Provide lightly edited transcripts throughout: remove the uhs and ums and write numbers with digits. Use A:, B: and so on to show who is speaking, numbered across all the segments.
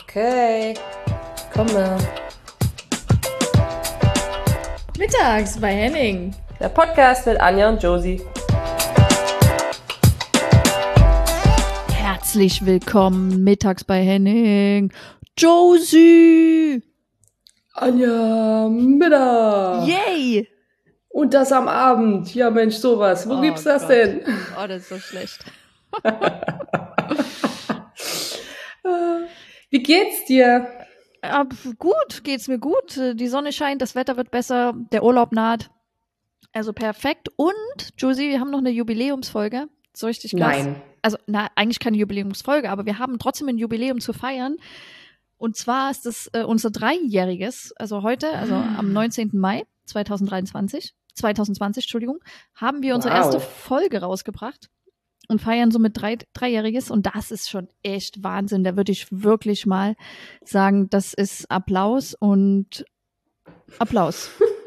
A: Okay, komme.
B: Mittags bei Henning.
A: Der Podcast mit Anja und Josie.
B: Herzlich willkommen mittags bei Henning. Josie.
A: Anja, Mittag.
B: Yay.
A: Und das am Abend. Ja, Mensch, sowas. Wo gibt's das
B: Gott.
A: denn?
B: Oh, das ist so schlecht.
A: Wie geht's dir?
B: Gut, geht's mir gut. Die Sonne scheint, das Wetter wird besser, der Urlaub naht. Also perfekt. Und, Josie, wir haben noch eine Jubiläumsfolge. So richtig krass.
A: Nein.
B: Also, eigentlich keine Jubiläumsfolge, aber wir haben trotzdem ein Jubiläum zu feiern. Und zwar ist es unser 3-jähriges, also heute, also am 19. Mai 2020, haben wir unsere erste Folge rausgebracht und feiern somit 3-jähriges. Und das ist schon echt Wahnsinn. Da würde ich wirklich mal sagen, das ist Applaus und Applaus.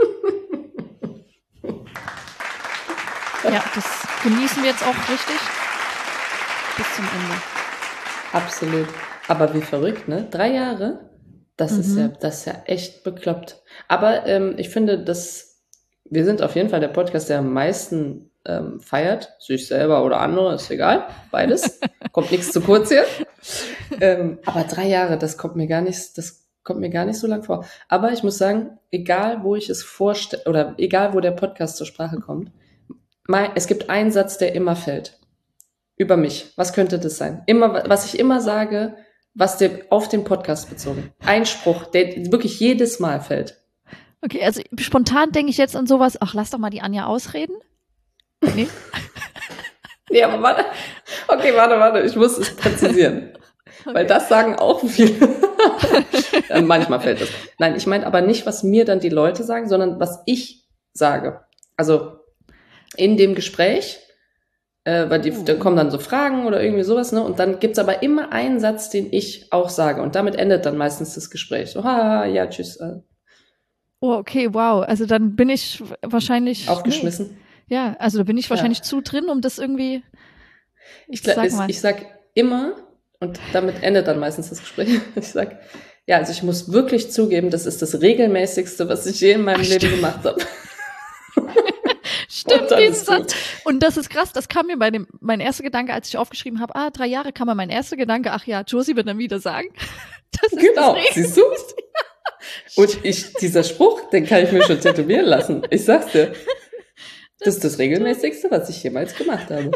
B: Ja, das genießen wir jetzt auch richtig bis zum Ende.
A: Absolut. Aber wie verrückt, ne? 3 Jahre? Das ist ja echt bekloppt. Aber ich finde, wir sind auf jeden Fall der Podcast, der am meisten feiert. Sich selber oder andere, ist egal. Beides. Kommt nichts zu kurz hier. Aber 3 Jahre, das kommt mir gar nicht so lang vor. Aber ich muss sagen, egal wo ich es vorstelle, oder egal wo der Podcast zur Sprache kommt, es gibt einen Satz, der immer fällt. Über mich. Was könnte das sein? Was ich immer sage, auf den Podcast bezogen. Ein Spruch, der wirklich jedes Mal fällt.
B: Okay, also spontan denke ich jetzt an sowas, ach, lass doch mal die Anja ausreden. Nee.
A: Nee, aber warte. Okay, warte, ich muss es präzisieren. Okay. Weil das sagen auch viele. Manchmal fällt es. Nein, ich meine aber nicht, was mir dann die Leute sagen, sondern was ich sage. Also in dem Gespräch, weil da kommen dann so Fragen oder irgendwie sowas, ne? Und dann gibt's aber immer einen Satz, den ich auch sage. Und damit endet dann meistens das Gespräch. So, ja, tschüss.
B: Oh, okay, wow. Also dann bin ich wahrscheinlich
A: aufgeschmissen.
B: Nee. Ja, also da bin ich wahrscheinlich zu drin, um das irgendwie.
A: Ich sag immer, und damit endet dann meistens das Gespräch. Ich sag, ja, also ich muss wirklich zugeben, das ist das regelmäßigste, was ich je in meinem Leben gemacht habe.
B: Stimmt, diesen Satz. Und das ist krass, das kam mir mein erster Gedanke, als ich aufgeschrieben habe, 3 Jahre, kam mir mein erster Gedanke, ach ja, Josie wird dann wieder sagen.
A: Das ist genau, siehst du? Und dieser Spruch, den kann ich mir schon tätowieren lassen. Ich sag's dir. Das ist das regelmäßigste, was ich jemals gemacht habe.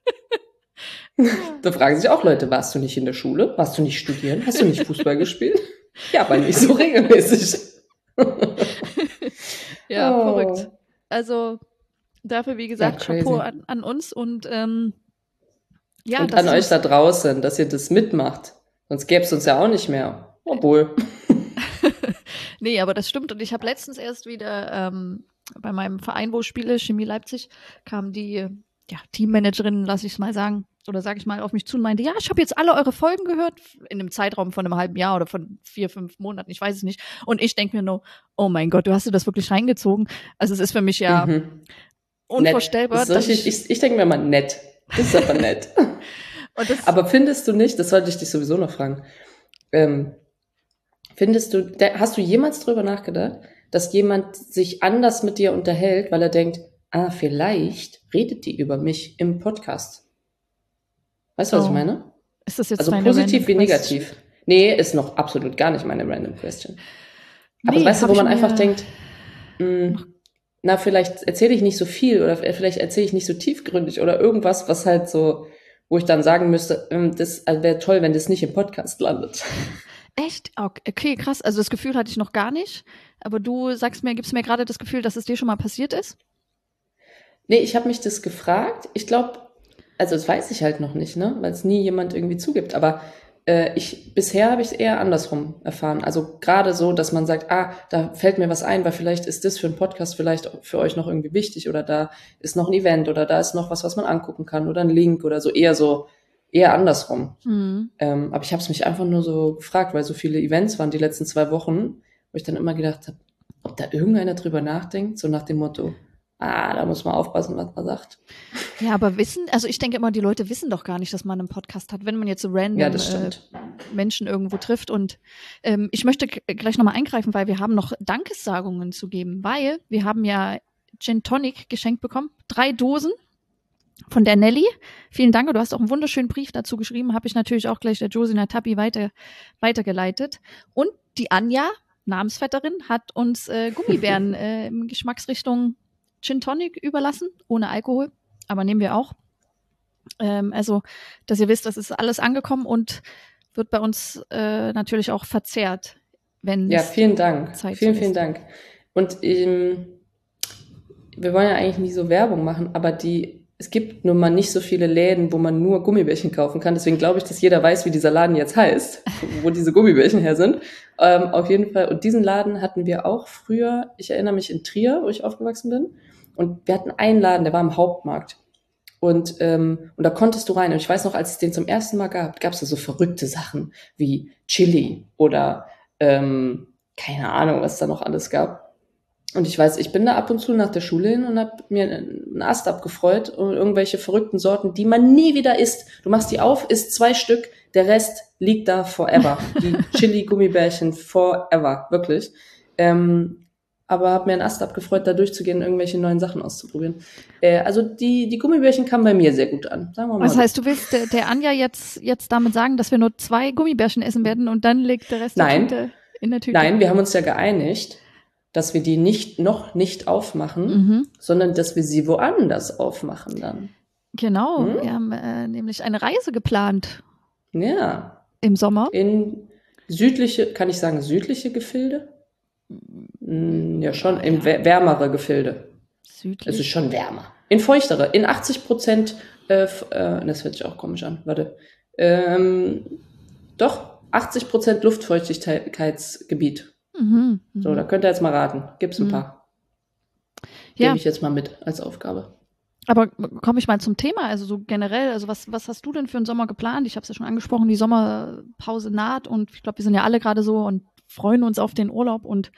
A: Da fragen sich auch Leute, warst du nicht in der Schule? Warst du nicht studieren? Hast du nicht Fußball gespielt? Ja, aber nicht so regelmäßig.
B: Ja, verrückt. Also dafür, wie gesagt, Chapeau an uns und und
A: an euch da draußen, dass ihr das mitmacht. Sonst gäbe es uns ja auch nicht mehr. Obwohl.
B: Nee, aber das stimmt. Und ich habe letztens erst wieder bei meinem Verein, wo ich spiele, Chemie Leipzig, kam die Teammanagerin, lass ich es mal sagen, oder sage ich mal, auf mich zu und meinte, ja, ich habe jetzt alle eure Folgen gehört, in einem Zeitraum von einem halben Jahr oder von 4-5 Monaten, ich weiß es nicht. Und ich denke mir nur, oh mein Gott, du hast dir das wirklich reingezogen. Also es ist für mich ja unvorstellbar.
A: Das ist richtig, ich denke mir mal nett. Das ist aber nett. Aber findest du nicht, das sollte ich dich sowieso noch fragen, hast du jemals drüber nachgedacht, dass jemand sich anders mit dir unterhält, weil er denkt, vielleicht redet die über mich im Podcast? Weißt du, was ich meine?
B: Ist das jetzt
A: also positiv wie negativ? Nee, ist noch absolut gar nicht meine Random Question. Aber weißt du, wo man einfach denkt, vielleicht erzähle ich nicht so viel oder vielleicht erzähle ich nicht so tiefgründig oder irgendwas, was halt so, wo ich dann sagen müsste, das wäre toll, wenn das nicht im Podcast landet.
B: Echt? Okay, krass. Also das Gefühl hatte ich noch gar nicht. Aber du gibst mir gerade das Gefühl, dass es dir schon mal passiert ist?
A: Nee, ich habe mich das gefragt. Ich glaube, also das weiß ich halt noch nicht, ne, weil es nie jemand irgendwie zugibt. Aber bisher habe ich es eher andersrum erfahren. Also gerade so, dass man sagt, da fällt mir was ein, weil vielleicht ist das für einen Podcast vielleicht für euch noch irgendwie wichtig oder da ist noch ein Event oder da ist noch was man angucken kann oder ein Link oder so, eher andersrum. Aber ich habe es mich einfach nur so gefragt, weil so viele Events waren die letzten 2 Wochen, wo ich dann immer gedacht habe, ob da irgendeiner drüber nachdenkt, so nach dem Motto, Da muss man aufpassen, was man sagt.
B: Ja, aber ich denke immer, die Leute wissen doch gar nicht, dass man einen Podcast hat, wenn man jetzt so random Menschen irgendwo trifft. Und ich möchte gleich nochmal eingreifen, weil wir haben noch Dankessagungen zu geben, weil wir haben ja Gin Tonic geschenkt bekommen, 3 Dosen von der Nelly. Vielen Dank, du hast auch einen wunderschönen Brief dazu geschrieben, habe ich natürlich auch gleich der Josina Tappi weitergeleitet. Und die Anja, Namensvetterin, hat uns Gummibären in Geschmacksrichtung Gin Tonic überlassen, ohne Alkohol, aber nehmen wir auch. Also, dass ihr wisst, das ist alles angekommen und wird bei uns natürlich auch verzehrt, wenn
A: Ja, vielen Dank.
B: Zeit
A: Vielen Dank. Und wir wollen ja eigentlich nie so Werbung machen, aber es gibt nun mal nicht so viele Läden, wo man nur Gummibärchen kaufen kann. Deswegen glaube ich, dass jeder weiß, wie dieser Laden jetzt heißt, wo diese Gummibärchen her sind. Auf jeden Fall. Und diesen Laden hatten wir auch früher. Ich erinnere mich in Trier, wo ich aufgewachsen bin. Und wir hatten einen Laden, der war am Hauptmarkt. Und da konntest du rein. Und ich weiß noch, als es den zum ersten Mal gab es da so verrückte Sachen wie Chili oder keine Ahnung, was da noch alles gab. Und ich weiß, ich bin da ab und zu nach der Schule hin und habe mir einen Ast abgefreut und irgendwelche verrückten Sorten, die man nie wieder isst. Du machst die auf, isst 2 Stück, der Rest liegt da forever. Die Chili-Gummibärchen forever, wirklich. Aber habe mir einen Ast abgefreut, da durchzugehen und irgendwelche neuen Sachen auszuprobieren. Also die Gummibärchen kamen bei mir sehr gut an, sagen wir mal.
B: Was heißt, du willst der Anja jetzt damit sagen, dass wir nur 2 Gummibärchen essen werden und dann liegt der Rest der Tüte in der Tüte?
A: Nein, wir haben uns ja geeinigt, dass wir die noch nicht aufmachen, sondern dass wir sie woanders aufmachen dann.
B: Genau, wir haben nämlich eine Reise geplant.
A: Ja.
B: Im Sommer.
A: In kann ich sagen, südliche Gefilde? Ja, schon, in wärmere Gefilde.
B: Südlich?
A: Es ist schon wärmer. In feuchtere, in 80%, das hört sich auch komisch an, warte. Doch, 80% Luftfeuchtigkeitsgebiet. So, da könnt ihr jetzt mal raten. Gibt's ein paar. Gebe ich jetzt mal mit als Aufgabe.
B: Aber komme ich mal zum Thema, also so generell, also was hast du denn für einen Sommer geplant? Ich habe es ja schon angesprochen, die Sommerpause naht und ich glaube, wir sind ja alle gerade so und freuen uns auf den Urlaub und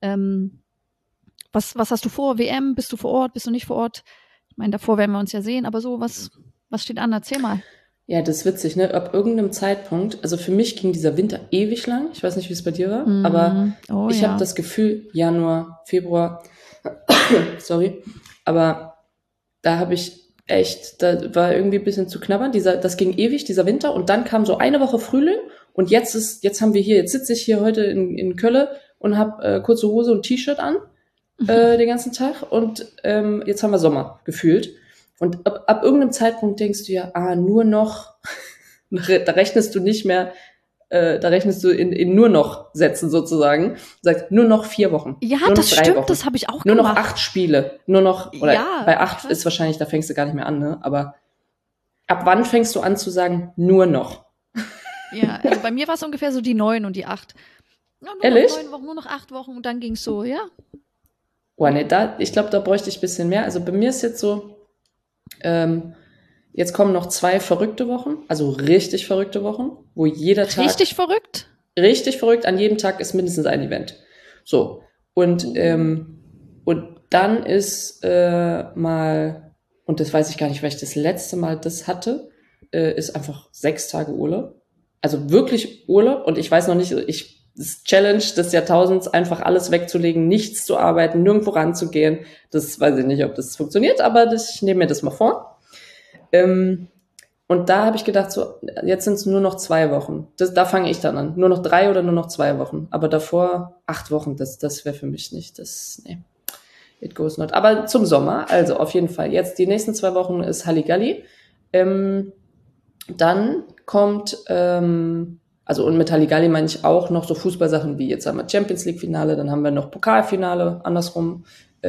B: was hast du vor? WM? Bist du vor Ort? Bist du nicht vor Ort? Ich meine, davor werden wir uns ja sehen, aber so, was steht an? Erzähl mal.
A: Ja, das ist witzig, ne? Ab irgendeinem Zeitpunkt, also für mich ging dieser Winter ewig lang. Ich weiß nicht, wie es bei dir war, aber ich habe das Gefühl, Januar, Februar, sorry, aber da habe ich echt, da war irgendwie ein bisschen zu knabbern. Das ging ewig, dieser Winter, und dann kam so eine Woche Frühling und jetzt sitze ich hier heute in Köln und habe kurze Hose und T-Shirt an den ganzen Tag und jetzt haben wir Sommer gefühlt. Und ab irgendeinem Zeitpunkt denkst du ja, nur noch, da rechnest du nicht mehr, da rechnest du in nur noch Sätzen sozusagen. Du sagst, nur noch 4 Wochen.
B: Ja,
A: nur
B: das
A: noch 3
B: stimmt,
A: Wochen.
B: das habe ich auch
A: nur
B: gemacht.
A: Nur noch 8 Spiele. Nur noch, oder
B: ja,
A: bei 8 ist wahrscheinlich, da fängst du gar nicht mehr an, ne? Aber ab wann fängst du an zu sagen, nur noch?
B: Ja, also bei mir war es ungefähr so die 9 und die 8. Ja,
A: Ehrlich?
B: Noch 9 Wochen, nur noch 8 Wochen und dann ging's so, ja.
A: Oh, nee, ich glaube, da bräuchte ich ein bisschen mehr. Also bei mir ist jetzt so, jetzt kommen noch 2 verrückte Wochen, also richtig verrückte Wochen, wo jeder Tag...
B: Richtig verrückt?
A: Richtig verrückt, an jedem Tag ist mindestens ein Event. So, und dann ist mal, und das weiß ich gar nicht, weil ich das letzte Mal das hatte, ist einfach 6 Tage Urlaub. Also wirklich Urlaub, und ich weiß noch nicht, das Challenge des Jahrtausends, einfach alles wegzulegen, nichts zu arbeiten, nirgendwo ranzugehen. Das weiß ich nicht, ob das funktioniert, aber ich nehme mir das mal vor. Und da habe ich gedacht, so, jetzt sind es nur noch 2 Wochen. Da fange ich dann an. Nur noch 3 oder nur noch 2 Wochen. Aber davor 8 Wochen, das wäre für mich nicht. Nee, it goes not. Aber zum Sommer, also auf jeden Fall. Jetzt die nächsten 2 Wochen ist Halligalli. Dann kommt, also und mit Halligalli meine ich auch noch so Fußballsachen wie jetzt haben wir Champions League Finale, dann haben wir noch Pokalfinale, andersrum.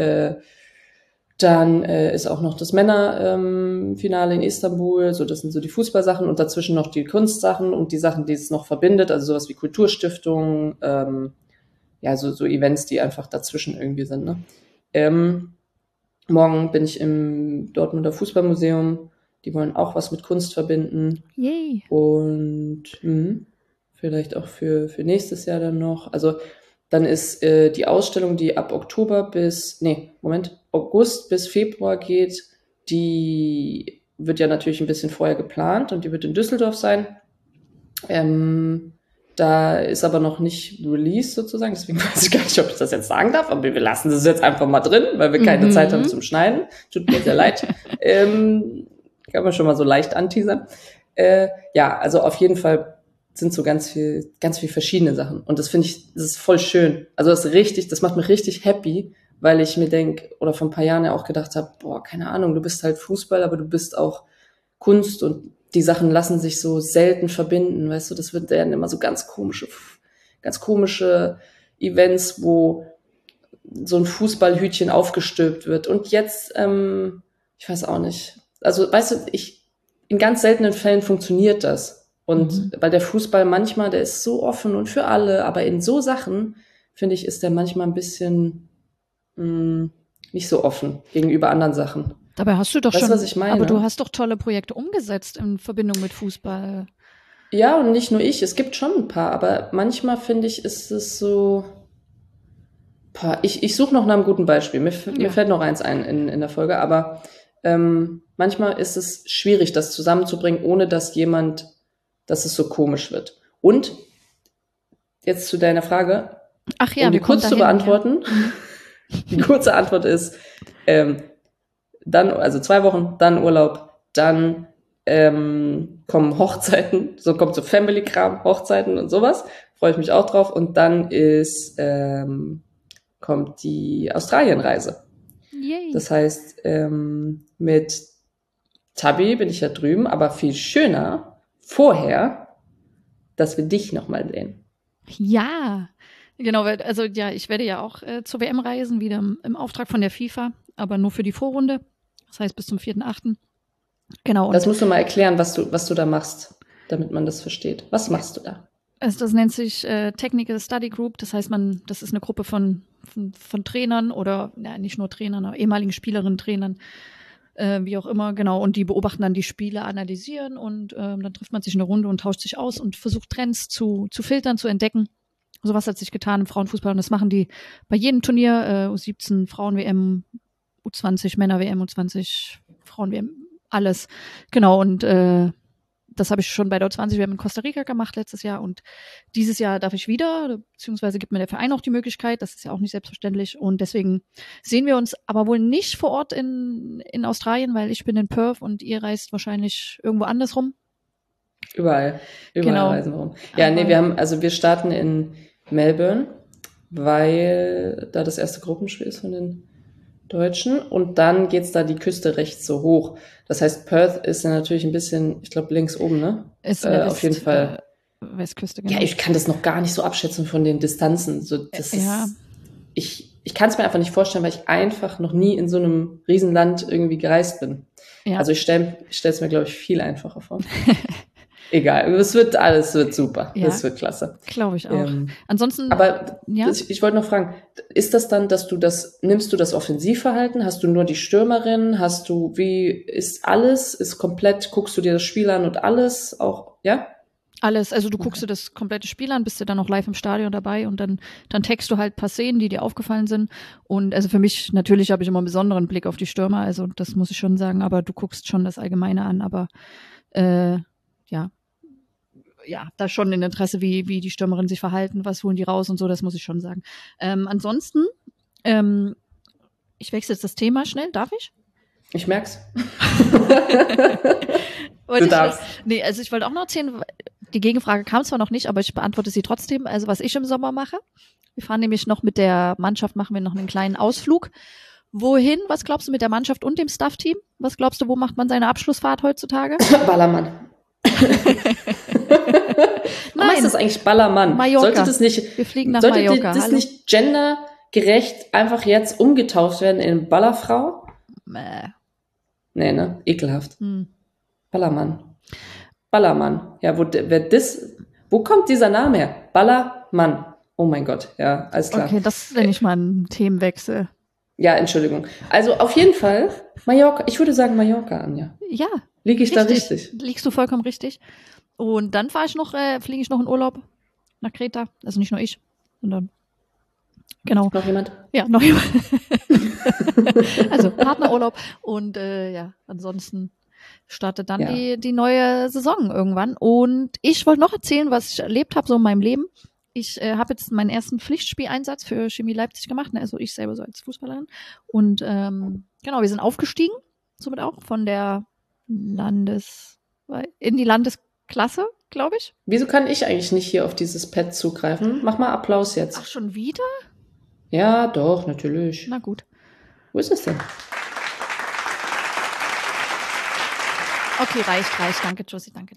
A: Dann ist auch noch das Männerfinale in Istanbul, so das sind so die Fußballsachen und dazwischen noch die Kunstsachen und die Sachen, die es noch verbindet, also sowas wie Kulturstiftung, ja, so Events, die einfach dazwischen irgendwie sind, ne? Morgen bin ich im Dortmunder Fußballmuseum, die wollen auch was mit Kunst verbinden.
B: Yay.
A: Und vielleicht auch für nächstes Jahr dann noch, also dann ist die Ausstellung, die ab Oktober August bis Februar geht, die wird ja natürlich ein bisschen vorher geplant und die wird in Düsseldorf sein. Da ist aber noch nicht Release sozusagen, deswegen weiß ich gar nicht, ob ich das jetzt sagen darf, aber wir lassen das jetzt einfach mal drin, weil wir keine Zeit haben zum Schneiden. Tut mir sehr leid. Kann man schon mal so leicht anteasern. Ja, also auf jeden Fall sind so ganz viel verschiedene Sachen. Und das finde ich, das ist voll schön. Also das macht mich richtig happy, weil ich mir denke, oder vor ein paar Jahren ja auch gedacht habe, boah, keine Ahnung, du bist halt Fußball, aber du bist auch Kunst und die Sachen lassen sich so selten verbinden, weißt du, das wird dann immer so ganz komische Events, wo so ein Fußballhütchen aufgestülpt wird. Und jetzt, ich weiß auch nicht, also weißt du, in ganz seltenen Fällen funktioniert das. Und weil der Fußball manchmal, der ist so offen und für alle, aber in so Sachen, finde ich, ist der manchmal ein bisschen nicht so offen gegenüber anderen Sachen.
B: Dabei hast du doch
A: weißt
B: schon,
A: du, was ich meine?
B: aber du hast doch tolle Projekte umgesetzt in Verbindung mit Fußball.
A: Ja, und nicht nur ich, es gibt schon ein paar, aber manchmal finde ich, ist es so, ich suche noch nach einem guten Beispiel, mir fällt noch eins ein in der Folge, aber manchmal ist es schwierig, das zusammenzubringen, ohne dass es so komisch wird. Und jetzt zu deiner Frage,
B: ach ja,
A: um die kurz zu beantworten, die kurze Antwort ist, dann, also 2 Wochen, dann Urlaub, dann kommen Hochzeiten, so kommt so Family-Kram, Hochzeiten und sowas, freue ich mich auch drauf. Und dann kommt die Australienreise.
B: Yay.
A: Das heißt, mit Tabi bin ich ja drüben, aber viel schöner vorher, dass wir dich nochmal sehen.
B: Ja, genau, also ja, ich werde ja auch zur WM reisen, wieder im Auftrag von der FIFA, aber nur für die Vorrunde, das heißt bis zum 4.8. Genau.
A: Das musst du mal erklären, was du da machst, damit man das versteht. Was machst du da?
B: Also das nennt sich Technical Study Group, das heißt, das ist eine Gruppe von Trainern oder nicht nur Trainern, aber ehemaligen Spielerinnen, Trainern, wie auch immer, genau, und die beobachten dann die Spiele, analysieren und dann trifft man sich in eine Runde und tauscht sich aus und versucht Trends zu filtern, zu entdecken. Sowas hat sich getan im Frauenfußball und das machen die bei jedem Turnier, U17 Frauen-WM, U20 Männer-WM, U20 Frauen-WM, alles. Genau, und das habe ich schon bei der U20-WM in Costa Rica gemacht letztes Jahr und dieses Jahr darf ich wieder, beziehungsweise gibt mir der Verein auch die Möglichkeit, das ist ja auch nicht selbstverständlich und deswegen sehen wir uns aber wohl nicht vor Ort in Australien, weil ich bin in Perth und ihr reist wahrscheinlich irgendwo anders rum.
A: Überall
B: Genau.
A: reisen wir rum. Ja, nee, wir starten in Melbourne, weil da das erste Gruppenspiel ist von den Deutschen und dann geht's da die Küste rechts so hoch. Das heißt, Perth ist ja natürlich ein bisschen, ich glaube, links oben, ne?
B: Ist
A: auf jeden Fall.
B: Westküste, genau.
A: Ja, ich kann das noch gar nicht so abschätzen von den Distanzen. So, das ist, ich kann es mir einfach nicht vorstellen, weil ich einfach noch nie in so einem Riesenland irgendwie gereist bin. Ja. Also ich stelle es mir, glaube ich, viel einfacher vor. Egal, es wird super. Ja, es wird klasse.
B: Glaube ich auch. Ansonsten.
A: Aber ich wollte noch fragen, ist das dann, nimmst du das Offensivverhalten? Hast du nur die Stürmerin? Ist komplett, guckst du dir das Spiel an und alles auch, ja?
B: Alles, also du guckst dir das komplette Spiel an, bist du dann auch live im Stadion dabei und dann text du halt ein paar Szenen, die dir aufgefallen sind. Und also für mich, natürlich habe ich immer einen besonderen Blick auf die Stürmer, also das muss ich schon sagen, aber du guckst schon das Allgemeine an, aber ja, da schon ein Interesse, wie die Stürmerinnen sich verhalten, was holen die raus und so, das muss ich schon sagen. Ansonsten, ich wechsle jetzt das Thema schnell, darf ich?
A: Ich merk's.
B: Du darfst. Also ich wollte auch noch erzählen, die Gegenfrage kam zwar noch nicht, aber ich beantworte sie trotzdem, also was ich im Sommer mache. Wir fahren nämlich noch mit der Mannschaft, machen wir noch einen kleinen Ausflug. Wohin? Was glaubst du mit der Mannschaft und dem Staff-Team? Was glaubst du, wo macht man seine Abschlussfahrt heutzutage?
A: Ballermann. Warum heißt das eigentlich Ballermann?
B: Mallorca.
A: Wir fliegen nach Mallorca. Sollte das nicht gendergerecht einfach jetzt umgetauft werden in Ballerfrau? Nee, ne? Ekelhaft. Ballermann. Ja, wo kommt dieser Name her? Ballermann. Oh mein Gott, ja, alles klar.
B: Okay, das ist ja nicht mal ein Themenwechsel.
A: Ja, Entschuldigung. Also auf jeden Fall Mallorca. Ich würde sagen Mallorca, Anja.
B: Ja.
A: Liege ich da richtig?
B: Liegst du vollkommen richtig. Und dann fliege ich noch in Urlaub nach Kreta. Also nicht nur ich, sondern Genau.
A: Noch jemand?
B: Ja, noch jemand. Also Partnerurlaub und ansonsten startet dann die neue Saison irgendwann. Und ich wollte noch erzählen, was ich erlebt habe so in meinem Leben. Ich habe jetzt meinen ersten Pflichtspieleinsatz für Chemie Leipzig gemacht, ne? Also ich selber so als Fußballerin. Und wir sind aufgestiegen, somit auch von der in die Landesklasse, glaube ich.
A: Wieso kann ich eigentlich nicht hier auf dieses Pad zugreifen? Mach mal Applaus jetzt.
B: Ach, schon wieder?
A: Ja, doch, natürlich.
B: Na gut.
A: Wo ist es denn?
B: Okay, reicht. Danke, Josie, danke.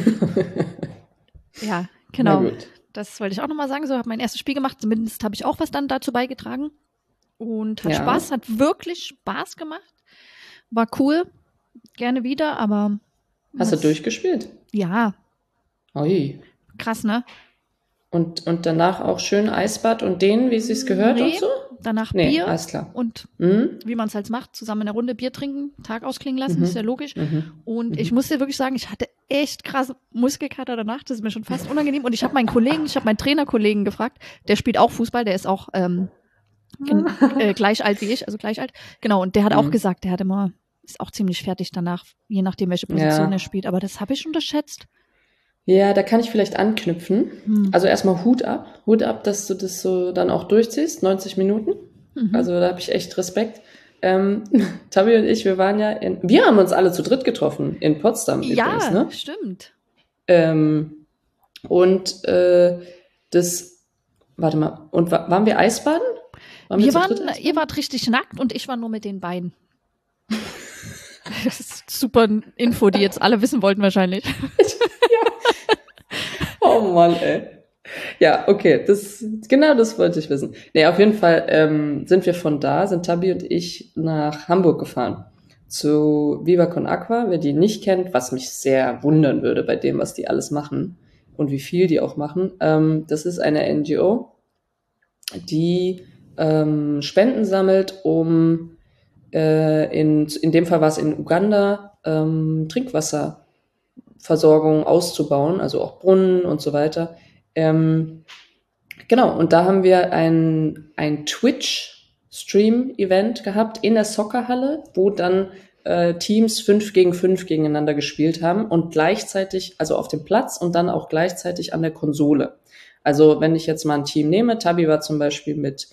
B: Ja, genau.
A: Na gut.
B: Das wollte ich auch nochmal sagen. So, habe mein erstes Spiel gemacht. Zumindest habe ich auch was dann dazu beigetragen. Und hat wirklich Spaß gemacht. War cool. Gerne wieder, aber.
A: Hast du durchgespielt?
B: Ja.
A: Ui.
B: Krass, ne?
A: Und danach auch schön Eisbad und wie es sich gehört und so?
B: Danach Bier.
A: Alles klar.
B: Und wie man es halt macht, zusammen in der Runde Bier trinken, Tag ausklingen lassen, ist ja logisch. Und ich muss dir wirklich sagen, ich hatte echt krass Muskelkater danach, das ist mir schon fast unangenehm. Und ich habe meinen Trainerkollegen gefragt, der spielt auch Fußball, der ist auch gleich alt wie ich, also gleich alt. Genau, und der hat auch gesagt, ist auch ziemlich fertig danach, je nachdem, welche Position er spielt. Aber das habe ich unterschätzt.
A: Ja, da kann ich vielleicht anknüpfen. Also erstmal Hut ab, dass du das so dann auch durchziehst, 90 Minuten. Also da habe ich echt Respekt. Tabi und ich, wir haben uns alle zu dritt getroffen in Potsdam übrigens, ne?
B: Ja, stimmt.
A: Warte mal, und waren wir Eisbaden?
B: Ihr wart richtig nackt und ich war nur mit den Beinen. Das ist super Info, die jetzt alle wissen wollten wahrscheinlich.
A: Oh Mann, ey. Ja, okay, das wollte ich wissen. Nee, auf jeden Fall sind Tabi und ich nach Hamburg gefahren. Zu Viva Con Aqua, wer die nicht kennt, was mich sehr wundern würde bei dem, was die alles machen und wie viel die auch machen. Das ist eine NGO, die Spenden sammelt, um in dem Fall war es in Uganda, Trinkwasserversorgung auszubauen, also auch Brunnen und so weiter. Genau, und da haben wir ein Twitch-Stream-Event gehabt in der Soccerhalle, wo dann Teams 5 gegen 5 gegeneinander gespielt haben und gleichzeitig, also auf dem Platz und dann auch gleichzeitig an der Konsole. Also wenn ich jetzt mal ein Team nehme, Tabi war zum Beispiel mit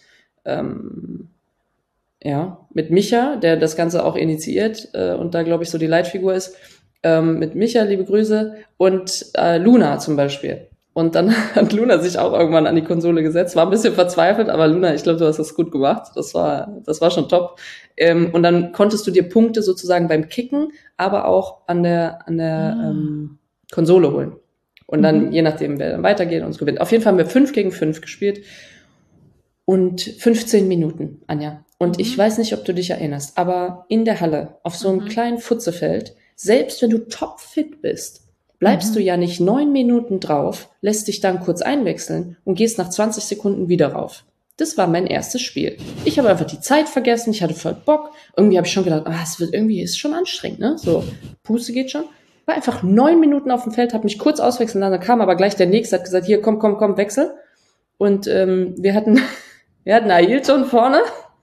A: Micha, der das Ganze auch initiiert und da, glaube ich, so die Leitfigur ist, mit Micha, liebe Grüße, und Luna zum Beispiel. Und dann hat Luna sich auch irgendwann an die Konsole gesetzt, war ein bisschen verzweifelt, aber Luna, ich glaube, du hast das gut gemacht, das war schon top. Und dann konntest du dir Punkte sozusagen beim Kicken, aber auch an der Konsole holen. Und dann, je nachdem, wer dann weitergeht, uns gewinnt. Auf jeden Fall haben wir 5 gegen 5 gespielt. Und 15 Minuten, Anja. Und ich weiß nicht, ob du dich erinnerst, aber in der Halle, auf so einem kleinen Futzefeld, selbst wenn du topfit bist, bleibst du ja nicht 9 Minuten drauf, lässt dich dann kurz einwechseln und gehst nach 20 Sekunden wieder rauf. Das war mein erstes Spiel. Ich habe einfach die Zeit vergessen, ich hatte voll Bock. Irgendwie habe ich schon gedacht, ist schon anstrengend, ne? So, Puste geht schon. War einfach 9 Minuten auf dem Feld, habe mich kurz auswechseln lassen, dann kam aber gleich der Nächste, hat gesagt, hier, komm, wechsel. Und wir hatten Ailton vorne.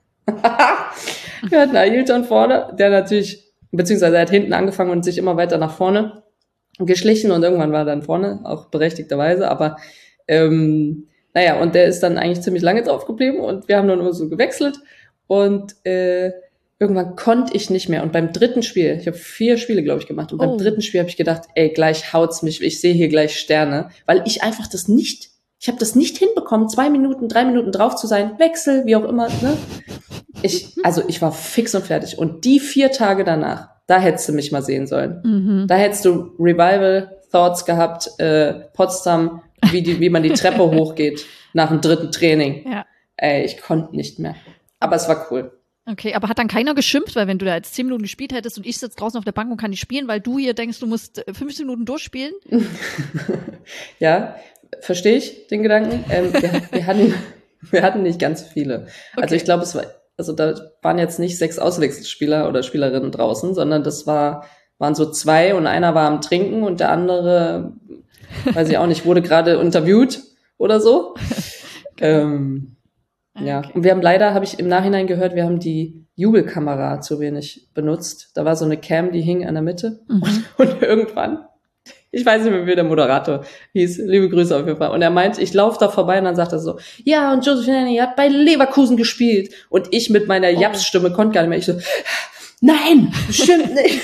A: Der natürlich, beziehungsweise er hat hinten angefangen und sich immer weiter nach vorne geschlichen und irgendwann war er dann vorne, auch berechtigterweise, aber und der ist dann eigentlich ziemlich lange drauf geblieben und wir haben dann immer so gewechselt und irgendwann konnte ich nicht mehr und beim dritten Spiel, ich habe 4 Spiele, glaube ich, gemacht und beim dritten Spiel habe ich gedacht, ey, gleich haut's mich, ich sehe hier gleich Sterne, weil ich einfach ich habe das nicht hinbekommen, 2 Minuten, 3 Minuten drauf zu sein, Wechsel, wie auch immer, ne? Ich war fix und fertig. Und die 4 Tage danach, da hättest du mich mal sehen sollen. Da hättest du Revival-Thoughts gehabt, Potsdam, wie man die Treppe hochgeht nach dem 3. Training. Ja. Ey, ich konnte nicht mehr. Aber es war cool.
B: Okay, aber hat dann keiner geschimpft, weil wenn du da jetzt 10 Minuten gespielt hättest und ich sitze draußen auf der Bank und kann nicht spielen, weil du hier denkst, du musst 15 Minuten durchspielen?
A: Ja, verstehe ich den Gedanken. Wir hatten nicht ganz viele. Okay. Also ich glaube, da waren jetzt nicht 6 Auswechselspieler oder Spielerinnen draußen, sondern waren so 2 und einer war am Trinken und der andere, weiß ich auch nicht, wurde gerade interviewt oder so. Ja,
B: Okay.
A: und wir haben leider, habe ich im Nachhinein gehört, wir haben die Jubelkamera zu wenig benutzt. Da war so eine Cam, die hing an der Mitte.
B: Mhm.
A: Und irgendwann, ich weiß nicht mehr, wie der Moderator hieß, liebe Grüße auf jeden Fall. Und er meint, ich laufe da vorbei und dann sagt er so, ja, und Josephine Henning hat bei Leverkusen gespielt. Und ich mit meiner Japs-Stimme konnte gar nicht mehr. Ich so, nein, bestimmt nicht.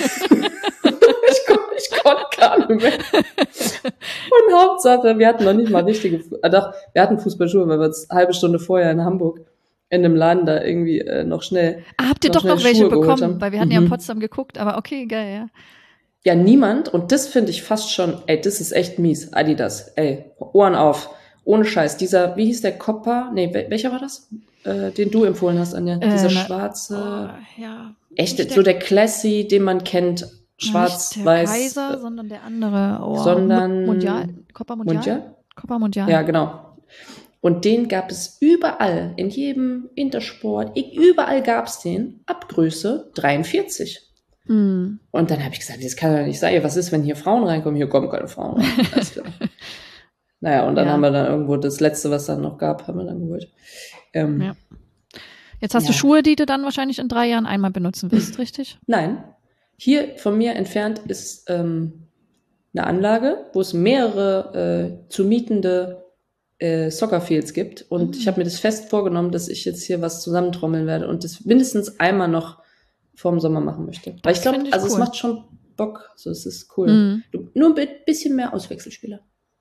A: Ich konnte gar nicht mehr. Und Hauptsache, wir hatten noch nicht mal richtige, doch, wir hatten Fußballschuhe, weil wir uns eine halbe Stunde vorher in Hamburg in einem Laden da irgendwie noch schnell.
B: Habt ihr
A: noch
B: doch
A: schnell
B: noch welche
A: Schuhe geholt
B: bekommen,
A: haben.
B: weil wir hatten ja in Potsdam geguckt, aber okay, geil, ja.
A: Ja, niemand. Und das finde ich fast schon, ey, das ist echt mies. Adidas, ey, Ohren auf. Ohne Scheiß. Dieser, wie hieß der Copper? Nee, welcher war das? Den du empfohlen hast, Anja. Dieser schwarze.
B: Ja.
A: Echt, so der Classy, den man kennt.
B: Nicht der
A: Schwarz-Weiß.
B: Kaiser, sondern der andere.
A: Sondern.
B: Mondial. Coppa Mondial? Coppa Mondial.
A: Ja, genau. Und den gab es überall. In jedem Intersport. Überall gab es den. Ab Größe 43.
B: Hm.
A: Und dann habe ich gesagt, das kann ja nicht sein. Was ist, wenn hier Frauen reinkommen? Hier kommen keine Frauen rein. Alles klar. Naja, und dann haben wir dann irgendwo das Letzte, was dann noch gab, haben wir dann geholt.
B: Ja. Jetzt hast du Schuhe, die du dann wahrscheinlich in 3 Jahren einmal benutzen willst, richtig?
A: Nein. Hier von mir entfernt ist eine Anlage, wo es mehrere zu mietende Soccerfields gibt. Und ich habe mir das fest vorgenommen, dass ich jetzt hier was zusammentrommeln werde und das mindestens einmal noch vorm Sommer machen möchte. Weil ich glaube, also cool. Es macht schon Bock. So, es ist cool. Nur ein bisschen mehr Auswechselspieler.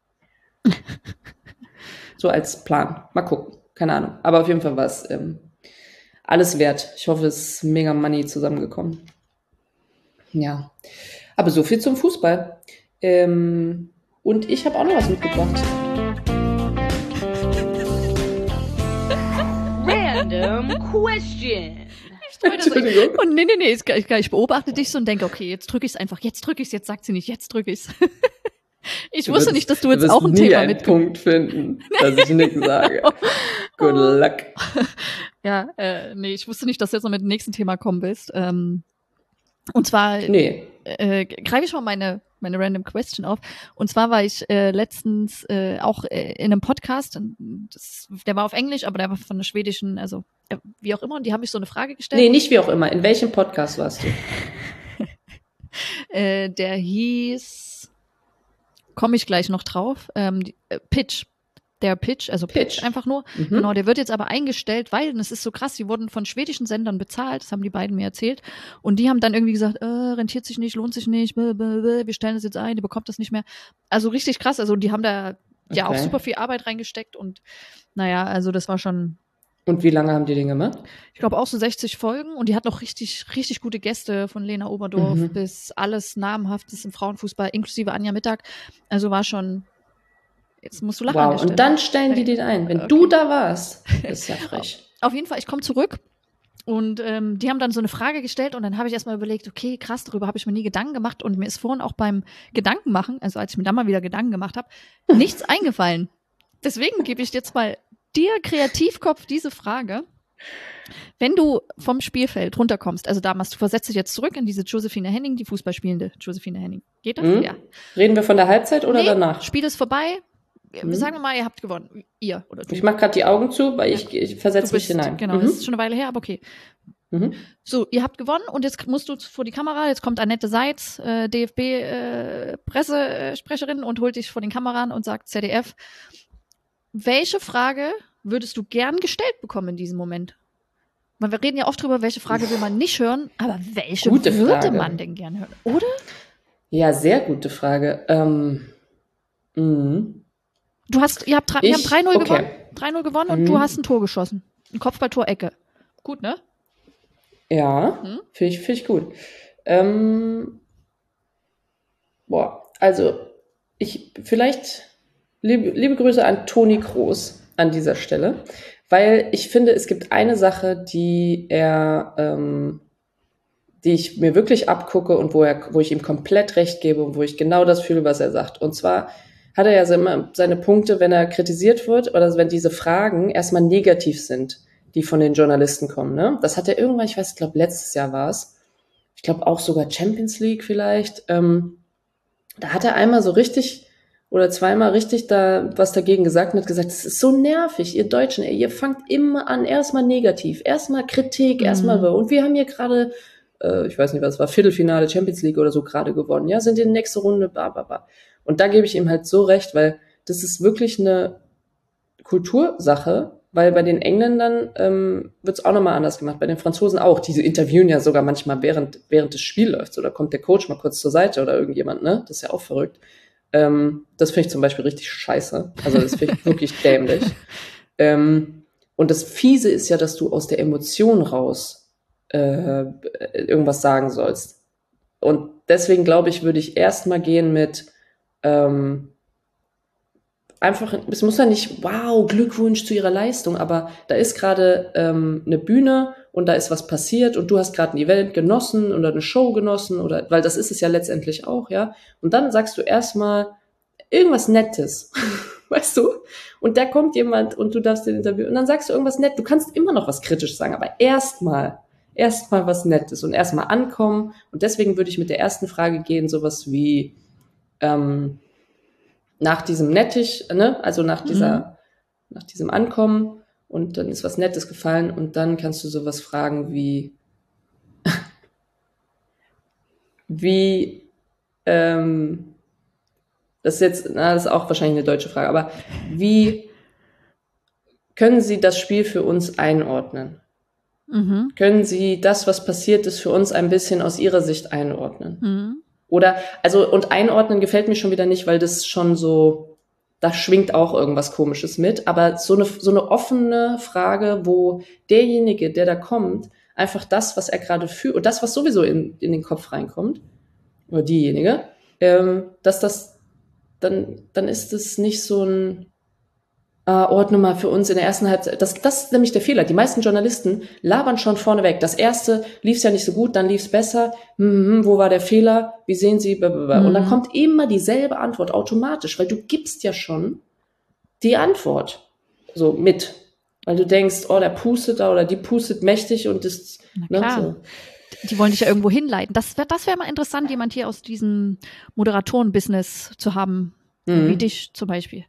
A: So als Plan. Mal gucken. Keine Ahnung. Aber auf jeden Fall war es alles wert. Ich hoffe, es ist mega Money zusammengekommen. Ja. Aber so viel zum Fußball. Und ich habe auch noch was mitgebracht.
C: Random Question.
B: Entschuldigung. Und nee, ich beobachte dich so und denke, okay, jetzt drücke ich es einfach, jetzt sagt sie nicht, jetzt drücke ich es. Ich wusste nicht, dass du jetzt auch ein Thema
A: mitgebracht hast. Du wirst nie einen Punkt finden, dass ich nichts sage. Good luck.
B: Ja, nee, ich wusste nicht, dass du jetzt noch mit dem nächsten Thema kommen willst. Und zwar greife ich mal meine Random Question auf. Und zwar war ich letztens auch in einem Podcast, der war auf Englisch, aber der war von einer schwedischen, also wie auch immer, und die haben mich so eine Frage gestellt.
A: Nee, nicht wie auch immer. In welchem Podcast warst du?
B: Der hieß, komme ich gleich noch drauf, Pitch. Der Pitch, also Pitch einfach nur. Genau, der wird jetzt aber eingestellt, weil, und es ist so krass, die wurden von schwedischen Sendern bezahlt, das haben die beiden mir erzählt. Und die haben dann irgendwie gesagt, rentiert sich nicht, lohnt sich nicht, wir stellen das jetzt ein, die bekommt das nicht mehr. Also richtig krass, also die haben da ja auch super viel Arbeit reingesteckt und naja, also das war schon.
A: Und wie lange haben die den gemacht?
B: Ich glaube auch so 60 Folgen und die hat noch richtig, richtig gute Gäste von Lena Oberdorf bis alles Namhaftes im Frauenfußball, inklusive Anja Mittag. Also war schon. Jetzt musst du lachen.
A: Wow, und dann stellen die den ein. Wenn du da warst, ist ja frech.
B: Auf jeden Fall, ich komme zurück und die haben dann so eine Frage gestellt und dann habe ich erstmal überlegt, okay, krass, darüber habe ich mir nie Gedanken gemacht und mir ist vorhin auch beim Gedankenmachen, also als ich mir dann mal wieder Gedanken gemacht habe, nichts eingefallen. Deswegen gebe ich jetzt mal dir, Kreativkopf, diese Frage. Wenn du vom Spielfeld runterkommst, also damals, du versetzt dich jetzt zurück in diese Josephine Henning, die Fußballspielende Josephine Henning. Geht das? Ja.
A: Reden wir von der Halbzeit oder danach?
B: Spiel ist vorbei. Sagen wir mal, ihr habt gewonnen. Ihr oder du.
A: Ich mache gerade die Augen zu, weil ich versetze mich hinein.
B: Genau, das ist schon eine Weile her, aber okay. So, ihr habt gewonnen und jetzt musst du vor die Kamera, jetzt kommt Annette Seitz, DFB-Pressesprecherin und holt dich vor den Kameran und sagt, ZDF, welche Frage würdest du gern gestellt bekommen in diesem Moment? Weil wir reden ja oft drüber, welche Frage will man nicht hören, aber welche würde man denn gern hören, oder?
A: Ja, sehr gute Frage.
B: Ihr habt 3-0 gewonnen. 3-0 gewonnen und du hast ein Tor geschossen. Ein Kopfballtor-Ecke. Gut, ne?
A: Ja, finde ich gut. Also vielleicht liebe Grüße an Toni Kroos an dieser Stelle, weil ich finde, es gibt eine Sache, die ich mir wirklich abgucke und wo ich ihm komplett recht gebe und wo ich genau das fühle, was er sagt. Und zwar hat er ja immer seine Punkte, wenn er kritisiert wird oder wenn diese Fragen erstmal negativ sind, die von den Journalisten kommen. Ne? Das hat er irgendwann, ich glaube letztes Jahr war es, ich glaube auch sogar Champions League vielleicht, da hat er einmal so richtig oder zweimal richtig da was dagegen gesagt und hat gesagt, es ist so nervig, ihr Deutschen, ey, ihr fangt immer an, erstmal negativ, erstmal Kritik, erstmal und wir haben hier gerade, ich weiß nicht, was war, Viertelfinale Champions League oder so gerade gewonnen, ja, sind in die nächste Runde, bla bla bla. Und da gebe ich ihm halt so recht, weil das ist wirklich eine Kultursache, weil bei den Engländern wird es auch nochmal anders gemacht, bei den Franzosen auch. Diese interviewen ja sogar manchmal während des Spiels läuft, oder kommt der Coach mal kurz zur Seite oder irgendjemand, ne? Das ist ja auch verrückt. Das finde ich zum Beispiel richtig scheiße. Also das finde ich wirklich dämlich. Und das Fiese ist ja, dass du aus der Emotion raus irgendwas sagen sollst. Und deswegen glaube ich, würde ich erstmal gehen mit einfach, es muss ja nicht, wow, Glückwunsch zu ihrer Leistung, aber da ist gerade eine Bühne und da ist was passiert und du hast gerade ein Event genossen oder eine Show genossen oder, weil das ist es ja letztendlich auch, ja. Und dann sagst du erstmal irgendwas Nettes, weißt du? Und da kommt jemand und du darfst den interviewen und dann sagst du irgendwas Nettes. Du kannst immer noch was kritisch sagen, aber erstmal was Nettes und erstmal ankommen. Und deswegen würde ich mit der ersten Frage gehen, sowas wie, nach diesem Nettich, ne, also nach diesem Ankommen und dann ist was Nettes gefallen und dann kannst du sowas fragen wie das ist jetzt, das ist auch wahrscheinlich eine deutsche Frage, aber wie können Sie das Spiel für uns einordnen? Können Sie das, was passiert ist, für uns ein bisschen aus Ihrer Sicht einordnen? Oder, also, und einordnen gefällt mir schon wieder nicht, weil das schon so, da schwingt auch irgendwas Komisches mit, aber so eine offene Frage, wo derjenige, der da kommt, einfach das, was er gerade fühlt, und das, was sowieso in den Kopf reinkommt, oder diejenige, dass das, dann ist es nicht so ein, ordne mal für uns in der ersten Halbzeit. Das ist nämlich der Fehler. Die meisten Journalisten labern schon vorneweg. Das erste lief's ja nicht so gut, dann lief's besser. Wo war der Fehler? Wie sehen Sie? Blablabla. Und dann kommt immer dieselbe Antwort automatisch, weil du gibst ja schon die Antwort so mit. Weil du denkst, oh, der pustet da oder die pustet mächtig und das,
B: Na klar.
A: Ne, so.
B: Die wollen dich ja irgendwo hinleiten. Das wär mal interessant, jemand hier aus diesem Moderatoren-Business zu haben. Wie dich zum Beispiel.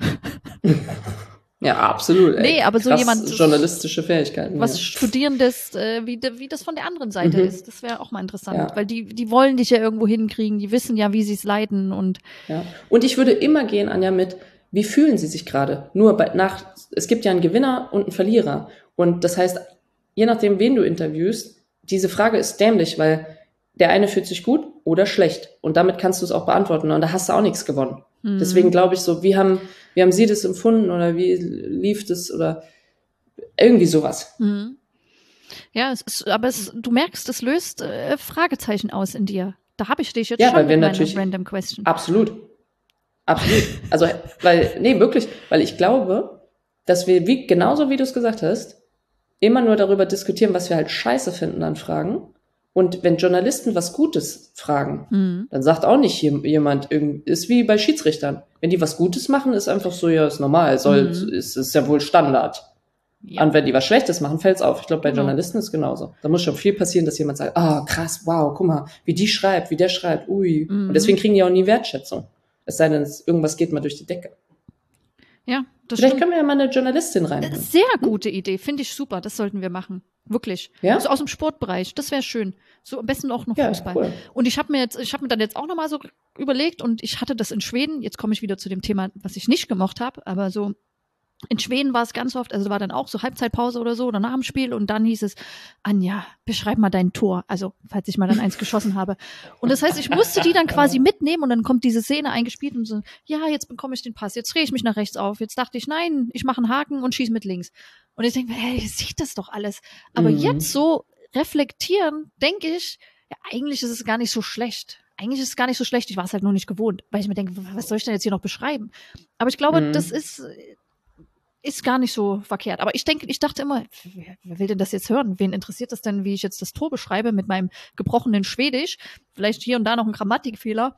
A: Ja, absolut.
B: Nee, aber so jemand,
A: journalistische Fähigkeiten.
B: was Studierendes, wie das von der anderen Seite ist. Das wäre auch mal interessant, weil die wollen dich ja irgendwo hinkriegen, die wissen ja, wie sie es leiten und.
A: Ja. Und ich würde immer gehen, Anja, mit, wie fühlen sie sich gerade? Es gibt ja einen Gewinner und einen Verlierer. Und das heißt, je nachdem, wen du interviewst, diese Frage ist dämlich, weil der eine fühlt sich gut oder schlecht. Und damit kannst du es auch beantworten. Und da hast du auch nichts gewonnen. Deswegen glaube ich so, wie haben Sie das empfunden oder wie lief das oder irgendwie sowas.
B: Ja, du merkst, es löst Fragezeichen aus in dir. Da habe ich dich jetzt
A: ja,
B: schon
A: weil wir
B: mit
A: natürlich,
B: meiner Random Question.
A: Absolut. Also, wirklich, weil ich glaube, dass wir, genauso wie du es gesagt hast, immer nur darüber diskutieren, was wir halt scheiße finden an Fragen. Und wenn Journalisten was Gutes fragen, dann sagt auch nicht jemand, ist wie bei Schiedsrichtern. Wenn die was Gutes machen, ist einfach so, ja, ist normal, ist ja wohl Standard. Ja. Und wenn die was Schlechtes machen, fällt's auf. Ich glaube, bei Journalisten ist es genauso. Da muss schon viel passieren, dass jemand sagt, krass, wow, guck mal, wie die schreibt, wie der schreibt, ui. Und deswegen kriegen die auch nie Wertschätzung. Es sei denn, irgendwas geht mal durch die Decke.
B: Ja, das
A: Vielleicht
B: stimmt.
A: können wir ja mal eine Journalistin reinholen.
B: Sehr gute Idee, finde ich super. Das sollten wir machen. Wirklich.
A: Ja?
B: Also aus dem Sportbereich, das wäre schön. So am besten auch noch Fußball.
A: Cool.
B: Und ich habe mir dann jetzt auch nochmal so überlegt und ich hatte das in Schweden, jetzt komme ich wieder zu dem Thema, was ich nicht gemocht habe, aber so in Schweden war es ganz oft, also war dann auch so Halbzeitpause oder so oder nach dem Spiel und dann hieß es, Anja, beschreib mal dein Tor, also falls ich mal dann eins geschossen habe. Und das heißt, ich musste die dann quasi mitnehmen und dann kommt diese Szene eingespielt und so, ja, jetzt bekomme ich den Pass, jetzt drehe ich mich nach rechts auf, jetzt dachte ich, nein, ich mache einen Haken und schieße mit links. Und ich denke, hey, ihr seht das doch alles. Aber jetzt so reflektieren, denke ich, ja, eigentlich ist es gar nicht so schlecht. Eigentlich ist es gar nicht so schlecht, ich war es halt nur nicht gewohnt, weil ich mir denke, was soll ich denn jetzt hier noch beschreiben? Aber ich glaube, das ist gar nicht so verkehrt. Aber ich dachte immer, wer will denn das jetzt hören? Wen interessiert das denn, wie ich jetzt das Tor beschreibe mit meinem gebrochenen Schwedisch? Vielleicht hier und da noch ein Grammatikfehler.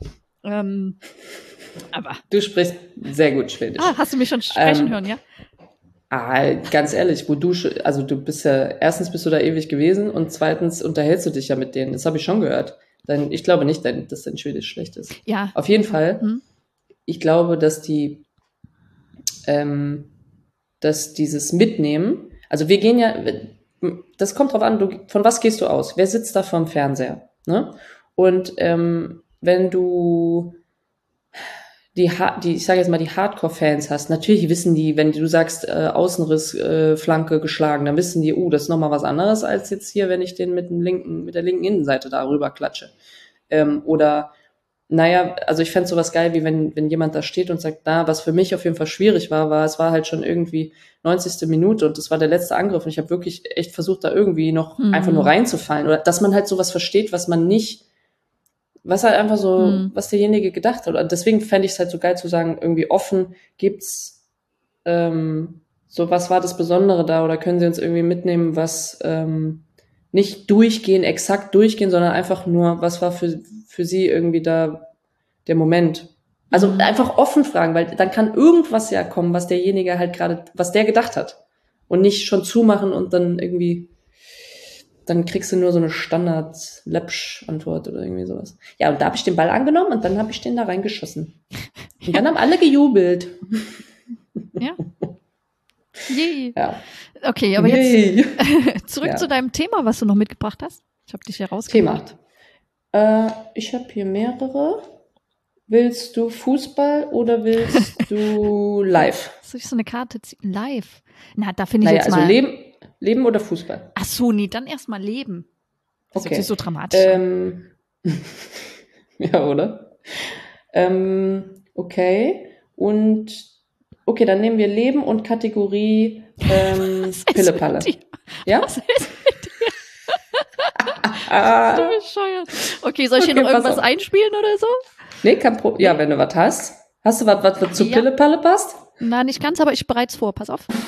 B: Aber
A: du sprichst sehr gut Schwedisch.
B: Hast du mich schon sprechen hören, ja?
A: Ganz ehrlich, du bist ja, erstens bist du da ewig gewesen und zweitens unterhältst du dich ja mit denen. Das habe ich schon gehört. Ich glaube nicht, dass dein Schwedisch schlecht ist.
B: Ja.
A: Auf jeden Fall ich glaube, dass dieses Mitnehmen, also wir gehen ja, das kommt drauf an, von was gehst du aus? Wer sitzt da vorm Fernseher? Ne? Und wenn du ich sage jetzt mal, die Hardcore-Fans hast, natürlich wissen die, wenn du sagst, Außenriss, Flanke geschlagen, dann wissen die, das ist nochmal was anderes, als jetzt hier, wenn ich den mit der linken Innenseite da rüber klatsche. Also ich fände sowas geil, wie wenn jemand da steht und sagt, was für mich auf jeden Fall schwierig war, es war halt schon irgendwie 90. Minute und das war der letzte Angriff und ich habe wirklich echt versucht, da irgendwie noch einfach nur reinzufallen oder dass man halt sowas versteht, was halt einfach so, was derjenige gedacht hat. Und deswegen fände ich es halt so geil zu sagen, irgendwie offen gibt's so, was war das Besondere da oder können Sie uns irgendwie mitnehmen, was nicht exakt durchgehen, sondern einfach nur, was war für Sie irgendwie da der Moment. Also einfach offen fragen, weil dann kann irgendwas ja kommen, was derjenige halt gerade, was der gedacht hat. Und nicht schon zumachen und dann irgendwie, dann kriegst du nur so eine Standard-Läppsch-Antwort oder irgendwie sowas. Ja, und da habe ich den Ball angenommen und dann habe ich den da reingeschossen. Und dann haben alle jubelt.
B: Ja. Yay.
A: Ja.
B: Okay, aber jetzt zurück zu deinem Thema, was du noch mitgebracht hast. Ich habe dich herausgebracht.
A: Ich habe hier mehrere. Willst du Fußball oder willst du live?
B: Soll ich so eine Karte ziehen? Live? Na, da finde ich jetzt mal...
A: Also Leben oder Fußball?
B: Ach so, nee, dann erstmal Leben. Das ist jetzt so dramatisch.
A: Ja, oder? Okay. Okay, dann nehmen wir Leben und Kategorie Pille-Palle. Ja? Was ist mit dir?
B: Du bescheuert. Okay, soll ich hier noch irgendwas einspielen oder so?
A: Nee, kein Problem. Ja, wenn du was hast. Hast du was zu Pille-Palle passt?
B: Na, nicht ganz, aber ich bereite es vor. Pass auf.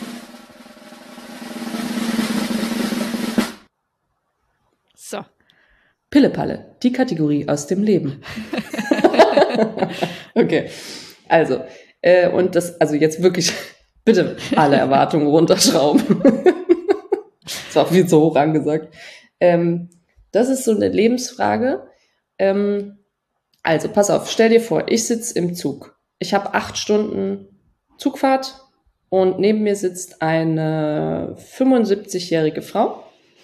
B: So.
A: Pille-Palle, die Kategorie aus dem Leben. Okay, also, also jetzt wirklich, bitte alle Erwartungen runterschrauben. Das war viel zu hoch angesagt. Das ist so eine Lebensfrage. Also, pass auf, stell dir vor, ich sitze im Zug. Ich habe 8 Stunden Zugfahrt und neben mir sitzt eine 75-jährige Frau.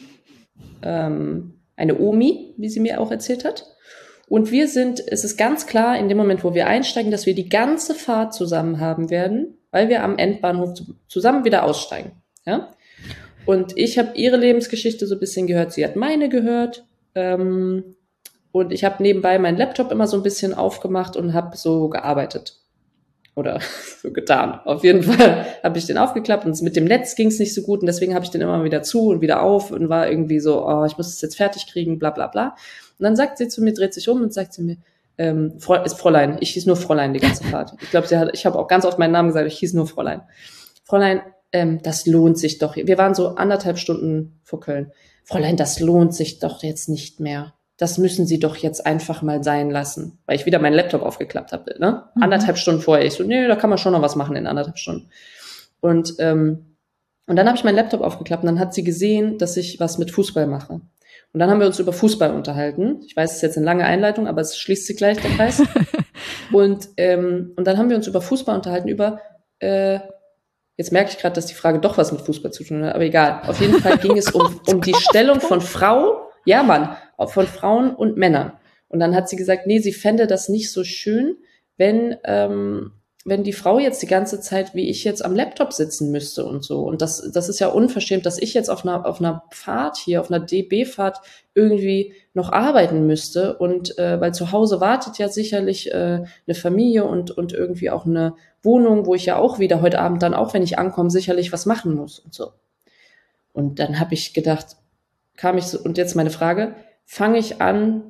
A: Eine Omi, wie sie mir auch erzählt hat. Und es ist ganz klar in dem Moment, wo wir einsteigen, dass wir die ganze Fahrt zusammen haben werden, weil wir am Endbahnhof zusammen wieder aussteigen. Ja? Und ich habe ihre Lebensgeschichte so ein bisschen gehört, sie hat meine gehört. Und ich habe nebenbei meinen Laptop immer so ein bisschen aufgemacht und habe so gearbeitet. Oder so getan. Auf jeden Fall habe ich den aufgeklappt und mit dem Netz ging es nicht so gut und deswegen habe ich den immer wieder zu und wieder auf und war irgendwie so, ich muss es jetzt fertig kriegen, bla bla bla. Und dann sagt sie zu mir, dreht sich um und sagt zu mir, ist Fräulein, ich hieß nur Fräulein die ganze Fahrt. Ich glaube, ich habe auch ganz oft meinen Namen gesagt, ich hieß nur Fräulein. Fräulein, das lohnt sich doch. Wir waren so 1,5 Stunden vor Köln. Fräulein, das lohnt sich doch jetzt nicht mehr. Das müssen Sie doch jetzt einfach mal sein lassen. Weil ich wieder meinen Laptop aufgeklappt habe, ne? 1,5 Stunden vorher. Ich so, nee, da kann man schon noch was machen in 1,5 Stunden. Und dann habe ich meinen Laptop aufgeklappt und dann hat sie gesehen, dass ich was mit Fußball mache. Und dann haben wir uns über Fußball unterhalten. Ich weiß, es ist jetzt eine lange Einleitung, aber es schließt sich gleich der Kreis. Und dann haben wir uns über Fußball unterhalten, jetzt merke ich gerade, dass die Frage doch was mit Fußball zu tun hat, aber egal. Auf jeden Fall ging es um die Stellung von von Frauen und Männern. Und dann hat sie gesagt, nee, sie fände das nicht so schön, wenn die Frau jetzt die ganze Zeit, wie ich jetzt am Laptop sitzen müsste und so. Und das ist ja unverschämt, dass ich jetzt auf einer Fahrt hier, auf einer DB-Fahrt irgendwie noch arbeiten müsste. Und weil zu Hause wartet ja sicherlich eine Familie und irgendwie auch eine Wohnung, wo ich ja auch wieder heute Abend dann auch, wenn ich ankomme, sicherlich was machen muss und so. Und dann habe ich gedacht, und jetzt meine Frage, fange ich an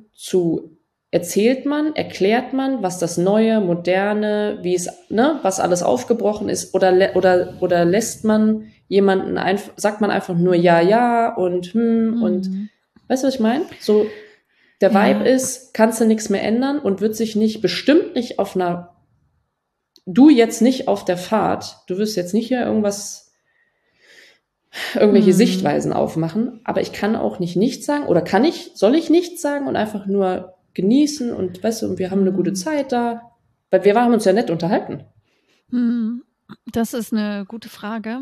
A: erklärt man, was das Neue, Moderne, wie es, ne, was alles aufgebrochen ist, oder lässt man jemanden sagt man einfach nur ja und und, weißt du, was ich meine? So, der Vibe ist, kannst du nichts mehr ändern und wird sich bestimmt nicht du jetzt nicht auf der Fahrt, du wirst jetzt nicht hier irgendwelche Sichtweisen aufmachen, aber ich kann auch nichts sagen, oder soll ich nichts sagen und einfach nur genießen und weißt du, und wir haben eine gute Zeit da. Weil wir haben uns ja nett unterhalten.
B: Das ist eine gute Frage.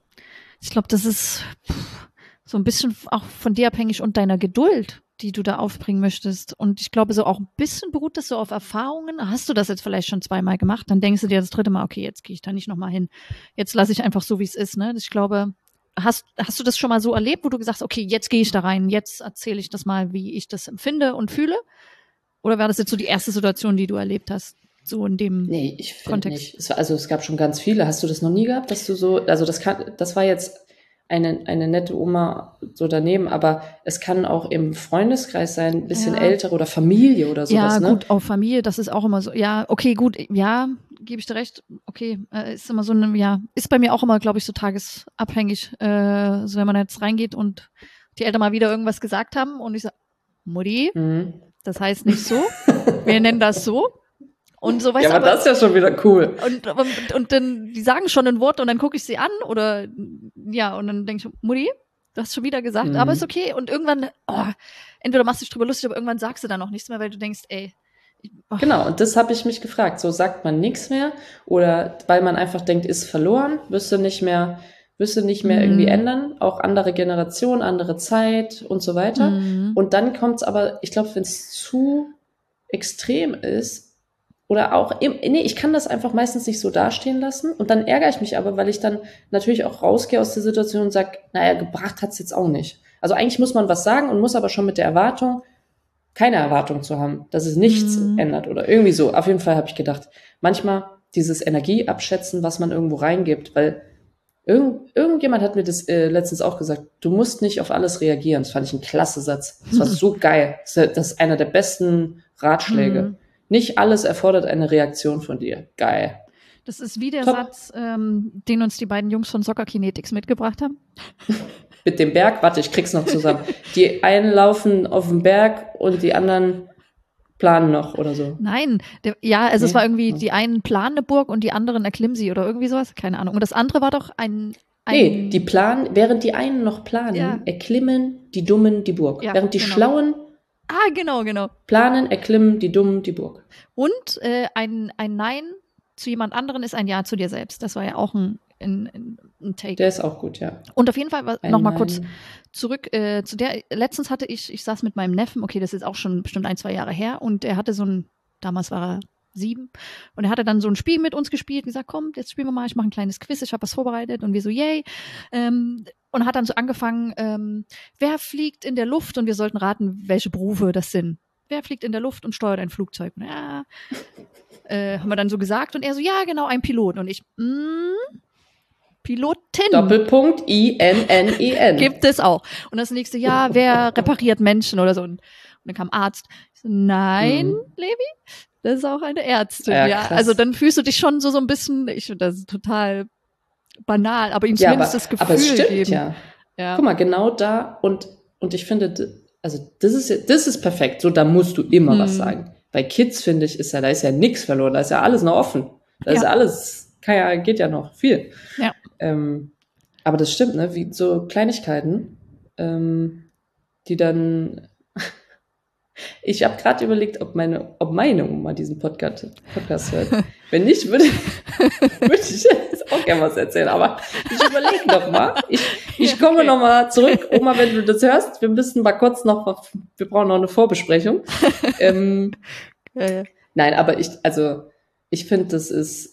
B: Ich glaube, das ist so ein bisschen auch von dir abhängig und deiner Geduld, die du da aufbringen möchtest. Und ich glaube, so auch ein bisschen beruht das so auf Erfahrungen. Hast du das jetzt vielleicht schon 2-mal gemacht? Dann denkst du dir das 3. Mal, okay, jetzt gehe ich da nicht nochmal hin. Jetzt lasse ich einfach so, wie es ist. Ne? Ich glaube, hast du das schon mal so erlebt, wo du gesagt hast, okay, jetzt gehe ich da rein, jetzt erzähle ich das mal, wie ich das empfinde und fühle? Oder war das jetzt so die erste Situation, die du erlebt hast? So in dem
A: Nee, ich finde
B: Kontext.
A: nicht. Es gab schon ganz viele. Hast du das noch nie gehabt, dass du so, also das war jetzt eine nette Oma so daneben, aber es kann auch im Freundeskreis sein, ein bisschen ältere oder Familie oder sowas,
B: Ja,
A: ne?
B: gut, auf Familie, das ist auch immer so. Ja, okay, gut, ja, gebe ich dir recht. Okay, ist immer so eine, ja, ist bei mir auch immer, glaube ich, so tagesabhängig, so wenn man jetzt reingeht und die Eltern mal wieder irgendwas gesagt haben und ich sage, Mutti, das heißt nicht so, wir nennen das so. Und so, weißt
A: Ja, aber das ist ja schon wieder cool.
B: Und dann, die sagen schon ein Wort und dann gucke ich sie an oder, ja, und dann denke ich, Mutti, du hast schon wieder gesagt, aber ist okay. Und irgendwann, entweder machst du dich drüber lustig, aber irgendwann sagst du dann auch nichts mehr, weil du denkst, ey.
A: Genau, und das habe ich mich gefragt. So sagt man nichts mehr oder weil man einfach denkt, ist verloren, wirst du nicht mehr irgendwie ändern. Auch andere Generation, andere Zeit und so weiter. Und dann kommt's aber, ich glaube, wenn es zu extrem ist, oder auch, nee, ich kann das einfach meistens nicht so dastehen lassen und dann ärgere ich mich aber, weil ich dann natürlich auch rausgehe aus der Situation und sage, naja, gebracht hat's jetzt auch nicht. Also eigentlich muss man was sagen und muss aber schon mit der Erwartung, keine Erwartung zu haben, dass es nichts ändert oder irgendwie so. Auf jeden Fall habe ich gedacht, manchmal dieses Energieabschätzen, was man irgendwo reingibt, weil irgendjemand hat mir das letztens auch gesagt, du musst nicht auf alles reagieren. Das fand ich ein klasse Satz. Das war so geil. Das ist einer der besten Ratschläge. Nicht alles erfordert eine Reaktion von dir. Geil.
B: Das ist wie der Satz, den uns die beiden Jungs von Soccer Kinetics mitgebracht haben.
A: Mit dem Berg, warte, ich krieg's noch zusammen. Die einen laufen auf dem Berg und die anderen planen noch oder so.
B: Nein, es war irgendwie, die einen planen eine Burg und die anderen erklimmen sie oder irgendwie sowas, keine Ahnung. Und das andere war doch
A: Nee, die planen, während die einen noch planen, erklimmen die Dummen die Burg.
B: Ja,
A: während die Schlauen
B: genau.
A: planen, erklimmen die Dummen die Burg.
B: Und ein Nein zu jemand anderen ist ein Ja zu dir selbst. Das war ja auch ein Take.
A: Der ist auch gut, ja.
B: Und auf jeden Fall nochmal kurz zurück zu der, letztens hatte ich saß mit meinem Neffen, okay, das ist auch schon bestimmt 1-2 Jahre her und er hatte damals war er 7 und er hatte dann so ein Spiel mit uns gespielt und gesagt, komm, jetzt spielen wir mal, ich mache ein kleines Quiz, ich habe was vorbereitet und wir so, yay. Und hat dann so angefangen, wer fliegt in der Luft und wir sollten raten, welche Berufe das sind. Wer fliegt in der Luft und steuert ein Flugzeug? Und ja, haben wir dann so gesagt und er so, ja, genau, ein Pilot. Und ich, Pilotin.
A: Doppelpunkt INNEN.
B: Gibt es auch. Und das nächste Jahr, wer repariert Menschen oder so. Und dann kam Arzt. Ich so, nein, Levi, das ist auch eine Ärztin. Ja, also dann fühlst du dich schon so ein bisschen, ich finde das ist total banal, aber ihm zumindest das Gefühl
A: aber es stimmt,
B: geben.
A: Ja. Guck mal, genau da und ich finde, also das ist perfekt. So, da musst du immer was sagen. Bei Kids, finde ich, da ist ja nichts verloren, da ist ja alles noch offen. Da ist alles, geht ja noch viel.
B: Ja.
A: Aber das stimmt, ne? Wie so Kleinigkeiten, die dann. Ich habe gerade überlegt, ob meine Oma diesen Podcast hört. Wenn nicht, würde ich jetzt auch gerne was erzählen. Aber ich überlege noch mal. Ich komme noch mal zurück. Oma, wenn du das hörst, wir müssen mal kurz wir brauchen noch eine Vorbesprechung. Nein, aber ich finde, das ist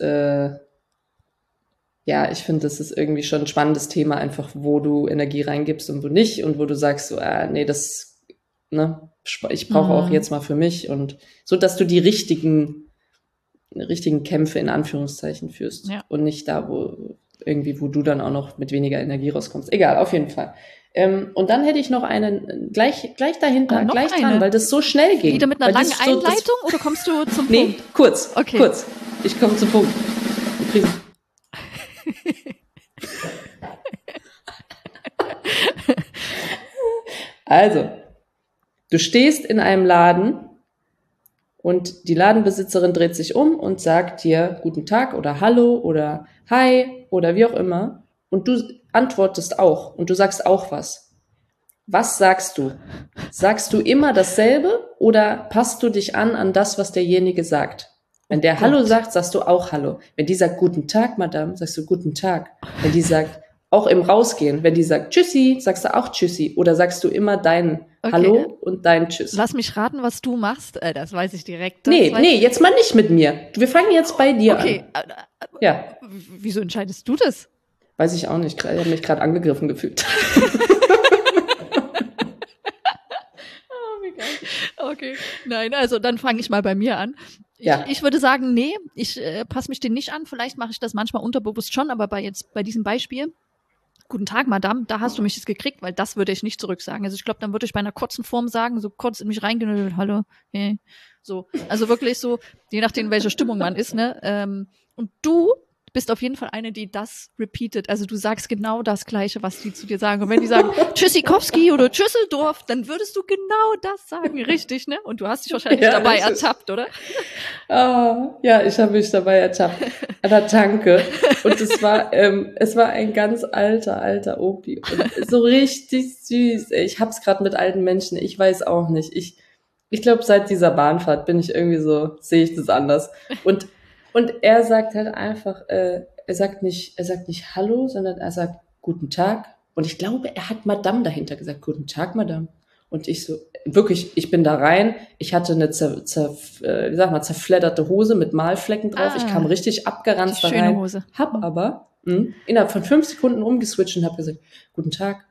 A: das ist irgendwie schon ein spannendes Thema, einfach wo du Energie reingibst und wo nicht und wo du sagst so, nee, ich brauche auch jetzt mal für mich und so, dass du die richtigen Kämpfe in Anführungszeichen führst und nicht da, wo du dann auch noch mit weniger Energie rauskommst. Egal, auf jeden Fall. Und dann hätte ich noch einen gleich dahinter, gleich dran, weil das so schnell ging.
B: Wieder mit einer langen Einleitung oder kommst du zum Punkt?
A: Nee, kurz. Ich komme zum Punkt. Also, du stehst in einem Laden und die Ladenbesitzerin dreht sich um und sagt dir Guten Tag oder Hallo oder Hi oder wie auch immer und du antwortest auch und du sagst auch was. Was sagst du? Sagst du immer dasselbe oder passt du dich an das, was derjenige sagt? Wenn der Hallo sagt, sagst du auch Hallo. Wenn die sagt Guten Tag, Madame, sagst du Guten Tag. Wenn die sagt, auch im Rausgehen, wenn die sagt Tschüssi, sagst du auch Tschüssi. Oder sagst du immer dein Hallo und dein Tschüss.
B: Lass mich raten, was du machst. Das weiß ich direkt.
A: Nee, jetzt mal nicht mit mir. Wir fangen jetzt bei dir an. Okay. Ja.
B: Wieso entscheidest du das?
A: Weiß ich auch nicht. Ich habe mich gerade angegriffen gefühlt.
B: Okay, nein, also dann fange ich mal bei mir an. Ich würde sagen, nee, ich passe mich den nicht an. Vielleicht mache ich das manchmal unterbewusst schon, aber bei diesem Beispiel, Guten Tag, Madame, da hast du mich jetzt gekriegt, weil das würde ich nicht zurücksagen. Also ich glaube, dann würde ich bei einer kurzen Form sagen, so kurz in mich reingehen und hallo, hey, so. Also wirklich so, je nachdem, in welcher Stimmung man ist, ne. Und du bist auf jeden Fall eine, die das repeatet. Also du sagst genau das Gleiche, was die zu dir sagen. Und wenn die sagen Tschüssikowski oder Tschüsseldorf, dann würdest du genau das sagen, richtig, ne? Und du hast dich wahrscheinlich dabei ertappt, oder?
A: Ja, ich habe mich dabei ertappt. Aber danke. Und es war ein ganz alter Opi. Und so richtig süß. Ich hab's gerade mit alten Menschen. Ich weiß auch nicht. Ich glaube, seit dieser Bahnfahrt bin ich irgendwie so, sehe ich das anders. Und er sagt halt einfach, er sagt nicht Hallo, sondern er sagt Guten Tag. Und ich glaube, er hat Madame dahinter gesagt. Guten Tag, Madame. Und ich so, wirklich, ich bin da rein. Ich hatte eine zerfledderte Hose mit Malflecken drauf. Ich kam richtig abgeranzt da rein. Schöne Hose. Hab aber innerhalb von 5 Sekunden umgeswitcht und hab gesagt, Guten Tag.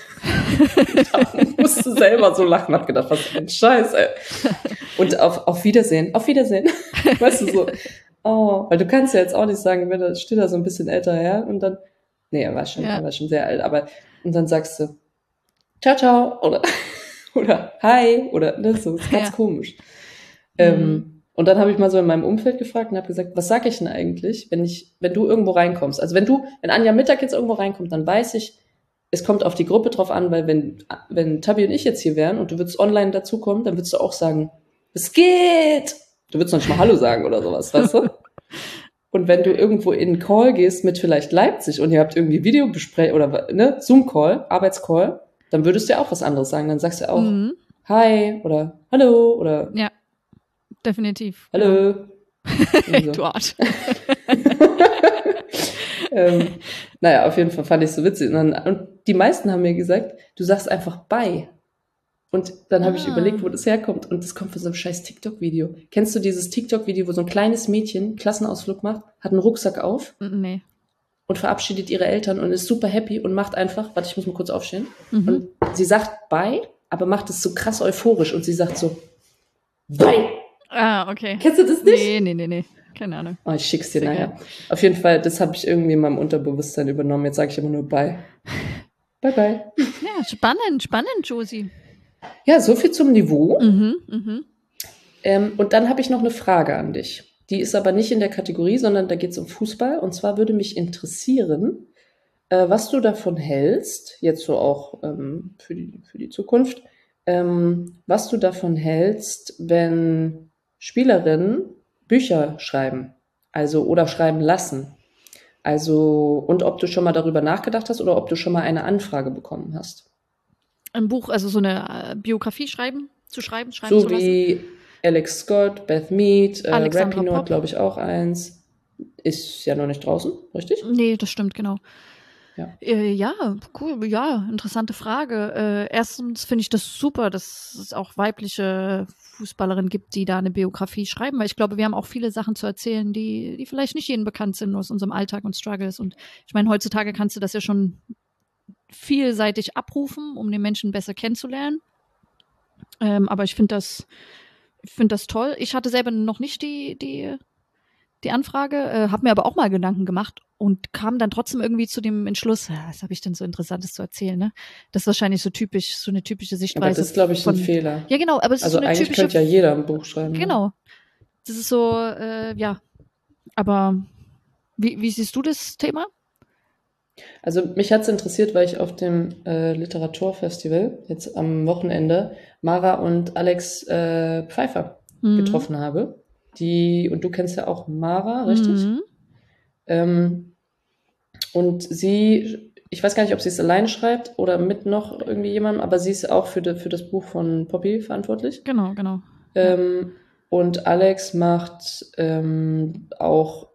A: Ich musste selber so lachen, hab gedacht, was für ein Scheiß, ey. Und auf Wiedersehen. Auf Wiedersehen. Weißt du, so. Oh, weil du kannst ja jetzt auch nicht sagen, wenn da steht da so ein bisschen älter her und dann, nee, er war schon sehr alt, aber, und dann sagst du, ciao, ciao, oder hi, oder, ne, so, ist ganz komisch. Und dann habe ich mal so in meinem Umfeld gefragt und habe gesagt, was sag ich denn eigentlich, wenn du irgendwo reinkommst? Also wenn Anja Mittag jetzt irgendwo reinkommt, dann weiß ich, es kommt auf die Gruppe drauf an, weil wenn Tabi und ich jetzt hier wären und du würdest online dazukommen, dann würdest du auch sagen, es geht! Du würdest noch nicht mal Hallo sagen oder sowas, weißt du? Und wenn du irgendwo in einen Call gehst mit vielleicht Leipzig und ihr habt irgendwie Videobesprechung oder ne, Zoom-Call, Arbeitscall, dann würdest du ja auch was anderes sagen. Dann sagst du auch Hi oder Hallo oder
B: ja, definitiv.
A: Hallo.
B: So. Du Arsch.
A: Naja, auf jeden Fall fand ich es so witzig. Und die meisten haben mir gesagt, du sagst einfach Bye. Und dann habe ich überlegt, wo das herkommt. Und das kommt von so einem scheiß TikTok-Video. Kennst du dieses TikTok-Video, wo so ein kleines Mädchen Klassenausflug macht, hat einen Rucksack auf
B: Nee.
A: und verabschiedet ihre Eltern und ist super happy und macht einfach, warte, ich muss mal kurz aufstehen. Und sie sagt Bye, aber macht es so krass euphorisch. Und sie sagt so Bye.
B: Okay.
A: Kennst du das nicht?
B: Nee. Keine Ahnung.
A: Oh, ich schick's dir nachher. Auf jeden Fall, das habe ich irgendwie in meinem Unterbewusstsein übernommen. Jetzt sage ich immer nur Bye. Bye, bye.
B: Ja, spannend, Josie.
A: Ja, so viel zum Niveau. Und dann habe ich noch eine Frage an dich. Die ist aber nicht in der Kategorie, sondern da geht es um Fußball. Und zwar würde mich interessieren, was du davon hältst, jetzt so auch für die Zukunft, was du davon hältst, wenn Spielerinnen Bücher schreiben, also oder schreiben lassen. Also, und ob du schon mal darüber nachgedacht hast oder ob du schon mal eine Anfrage bekommen hast.
B: Ein Buch, also so eine Biografie schreiben
A: so
B: zu lassen?
A: Wie Alex Scott, Beth Mead,
B: Alexandra
A: Rapinoe,
B: Popp,
A: glaube ich, auch eins. Ist ja noch nicht draußen, richtig?
B: Nee, das stimmt, genau.
A: Ja,
B: Cool, ja, interessante Frage. Erstens finde ich das super, dass es auch weibliche Fußballerinnen gibt, die da eine Biografie schreiben, weil ich glaube, wir haben auch viele Sachen zu erzählen, die vielleicht nicht jedem bekannt sind aus unserem Alltag und Struggles. Und ich meine, heutzutage kannst du das ja schon vielseitig abrufen, um den Menschen besser kennenzulernen. Aber ich finde das toll. Ich hatte selber noch nicht die Anfrage, habe mir aber auch mal Gedanken gemacht und kam dann trotzdem irgendwie zu dem Entschluss, was habe ich denn so Interessantes zu erzählen, ne? Das ist wahrscheinlich so eine typische Sichtweise.
A: Aber das ist, glaube ich, ein Fehler.
B: Ja, genau, aber es ist so eine
A: eigentlich
B: typische.
A: Könnte ja jeder ein Buch schreiben.
B: Genau. Ne? Das ist so, ja. Aber wie siehst du das Thema?
A: Also mich hat es interessiert, weil ich auf dem Literaturfestival jetzt am Wochenende Mara und Alex Pfeiffer getroffen habe. Und du kennst ja auch Mara, richtig? Und sie, ich weiß gar nicht, ob sie es allein schreibt oder mit noch irgendwie jemandem, aber sie ist auch für das Buch von Poppy verantwortlich.
B: Genau.
A: Und Alex macht auch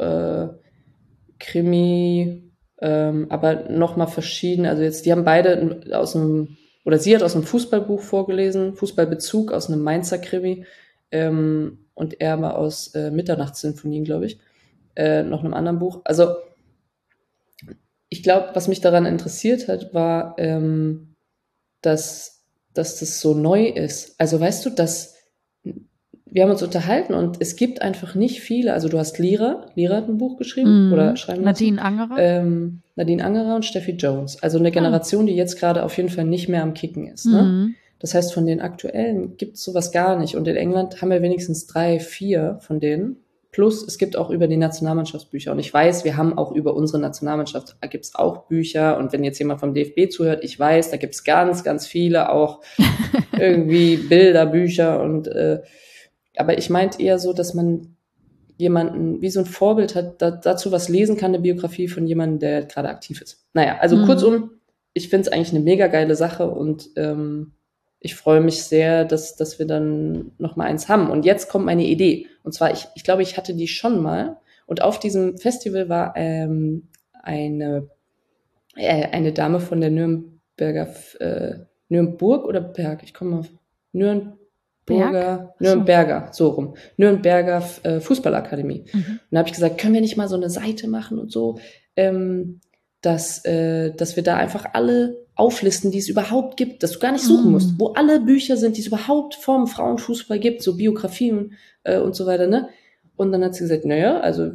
A: Krimi, aber nochmal verschieden. Also jetzt, die haben beide sie hat aus einem Fußballbuch vorgelesen, Fußballbezug aus einem Mainzer Krimi, und er mal aus Mitternachtssinfonien, glaube ich, noch einem anderen Buch. Also ich glaube, was mich daran interessiert hat, war, dass das so neu ist. Also weißt du, wir haben uns unterhalten und es gibt einfach nicht viele. Also du hast Lira hat ein Buch geschrieben oder schreiben lassen. Nadine Angerer und Steffi Jones. Also eine Generation, die jetzt gerade auf jeden Fall nicht mehr am Kicken ist. Ne? Das heißt, von den aktuellen gibt es sowas gar nicht. Und in England haben wir wenigstens 3, 4 von denen. Plus, es gibt auch über die Nationalmannschaftsbücher. Und ich weiß, wir haben auch über unsere Nationalmannschaft, da gibt es auch Bücher. Und wenn jetzt jemand vom DFB zuhört, ich weiß, da gibt es ganz, ganz viele auch irgendwie Bilderbücher. Aber ich meinte eher so, dass man jemanden wie so ein Vorbild hat, dazu was lesen kann, eine Biografie von jemandem, der gerade aktiv ist. Naja, also kurzum, ich finde es eigentlich eine mega geile Sache und ich freue mich sehr, dass wir dann noch mal eins haben. Und jetzt kommt meine Idee. Und zwar, ich glaube, ich hatte die schon mal. Und auf diesem Festival war eine Dame von der Nürnberg oder Berg? Ich komme auf Nürnberger, so rum. Nürnberger Fußballakademie. Und da habe ich gesagt, können wir nicht mal so eine Seite machen und so, dass wir da einfach alle auflisten, die es überhaupt gibt, dass du gar nicht suchen musst, wo alle Bücher sind, die es überhaupt vom Frauenfußball gibt, so Biografien und so weiter, ne? Und dann hat sie gesagt, naja, also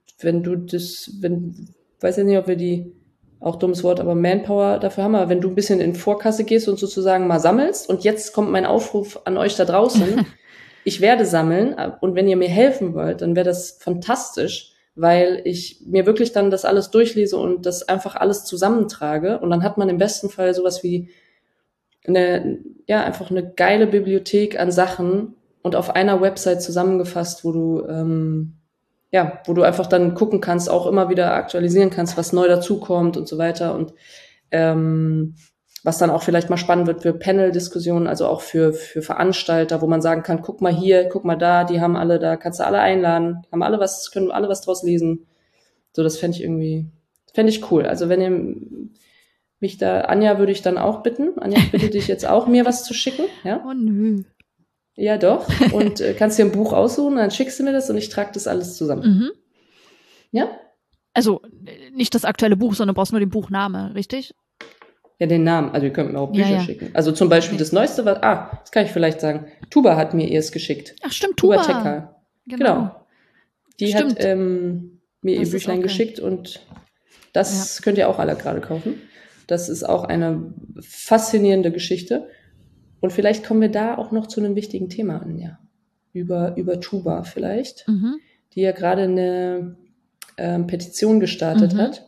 A: weiß ja nicht, ob wir die, auch dummes Wort, aber Manpower dafür haben, aber wenn du ein bisschen in Vorkasse gehst und sozusagen mal sammelst, und jetzt kommt mein Aufruf an euch da draußen, ich werde sammeln, und wenn ihr mir helfen wollt, dann wäre das fantastisch, weil ich mir wirklich dann das alles durchlese und das einfach alles zusammentrage. Und dann hat man im besten Fall sowas wie einfach eine geile Bibliothek an Sachen und auf einer Website zusammengefasst, wo du einfach dann gucken kannst, auch immer wieder aktualisieren kannst, was neu dazukommt und so weiter. Und was dann auch vielleicht mal spannend wird für Panel-Diskussionen, also auch für Veranstalter, wo man sagen kann, guck mal hier, guck mal da, die haben alle, da kannst du alle einladen, können alle was draus lesen. So, das fände ich cool. Also wenn ihr mich Anja würde ich dann auch bitten. Anja, ich bitte dich jetzt auch, mir was zu schicken. Ja?
B: Oh nö.
A: Ja, doch. Und kannst dir ein Buch aussuchen, dann schickst du mir das und ich trage das alles zusammen. Ja?
B: Also nicht das aktuelle Buch, sondern du brauchst nur den Buchname, richtig?
A: Ja, den Namen. Also ihr könnt mir auch Bücher schicken. Also zum Beispiel das Neueste, das kann ich vielleicht sagen. Tuba hat mir es geschickt.
B: Ach stimmt, Tuba.
A: Tekal. Genau. Die hat mir ihr Büchlein geschickt und das könnt ihr auch alle gerade kaufen. Das ist auch eine faszinierende Geschichte. Und vielleicht kommen wir da auch noch zu einem wichtigen Thema an, ja. Über Tuba vielleicht, die ja gerade eine Petition gestartet hat,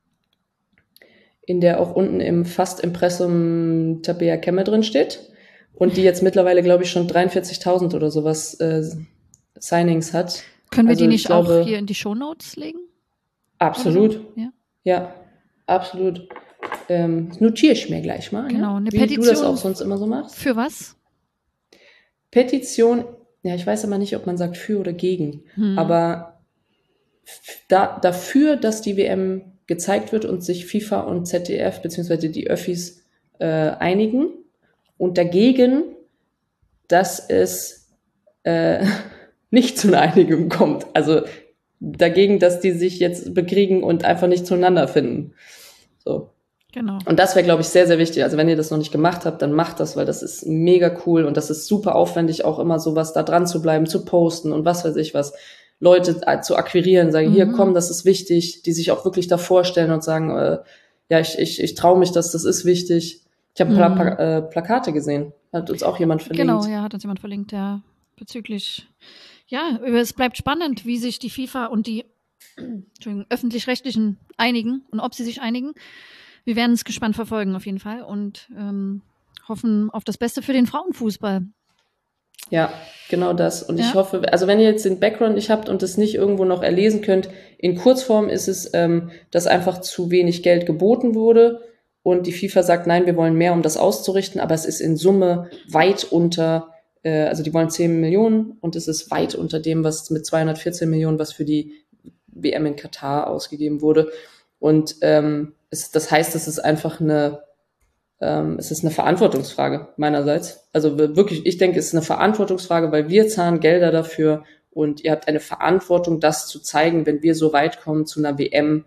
A: in der auch unten im Fast-Impressum Tabea Kemme drin steht und die jetzt mittlerweile, glaube ich, schon 43.000 oder sowas Signings hat.
B: Können wir die nicht auch hier in die Shownotes legen?
A: Absolut.
B: So?
A: Ja, absolut. Das notiere ich mir gleich mal.
B: Genau, eine
A: wie
B: Petition.
A: Du das auch sonst immer so machst.
B: Für was?
A: Petition, ja, ich weiß aber nicht, ob man sagt für oder gegen, aber dafür, dass die WM gezeigt wird und sich FIFA und ZDF beziehungsweise die Öffis einigen und dagegen, dass es nicht zu einer Einigung kommt. Also dagegen, dass die sich jetzt bekriegen und einfach nicht zueinander finden. So.
B: Genau.
A: Und das wäre, glaube ich, sehr, sehr wichtig. Also wenn ihr das noch nicht gemacht habt, dann macht das, weil das ist mega cool und das ist super aufwendig, auch immer sowas da dran zu bleiben, zu posten und was weiß ich was. Leute zu akquirieren, sagen, hier, komm, das ist wichtig, die sich auch wirklich da vorstellen und sagen, ich traue mich, das ist wichtig. Ich habe ein paar Plakate gesehen, hat uns auch jemand verlinkt.
B: Genau, ja, hat uns jemand verlinkt, ja, bezüglich, ja, es bleibt spannend, wie sich die FIFA und die Öffentlich-Rechtlichen einigen und ob sie sich einigen. Wir werden es gespannt verfolgen auf jeden Fall und hoffen auf das Beste für den Frauenfußball.
A: Ja, genau das. Und ich hoffe, also wenn ihr jetzt den Background nicht habt und es nicht irgendwo noch erlesen könnt, in Kurzform ist es, dass einfach zu wenig Geld geboten wurde und die FIFA sagt, nein, wir wollen mehr, um das auszurichten, aber es ist in Summe weit unter Also die wollen 10 Millionen und es ist weit unter dem, was mit 214 Millionen, was für die WM in Katar ausgegeben wurde. Und das heißt, es ist einfach es ist eine Verantwortungsfrage meinerseits. Also wirklich, ich denke, es ist eine Verantwortungsfrage, weil wir zahlen Gelder dafür und ihr habt eine Verantwortung, das zu zeigen, wenn wir so weit kommen zu einer WM.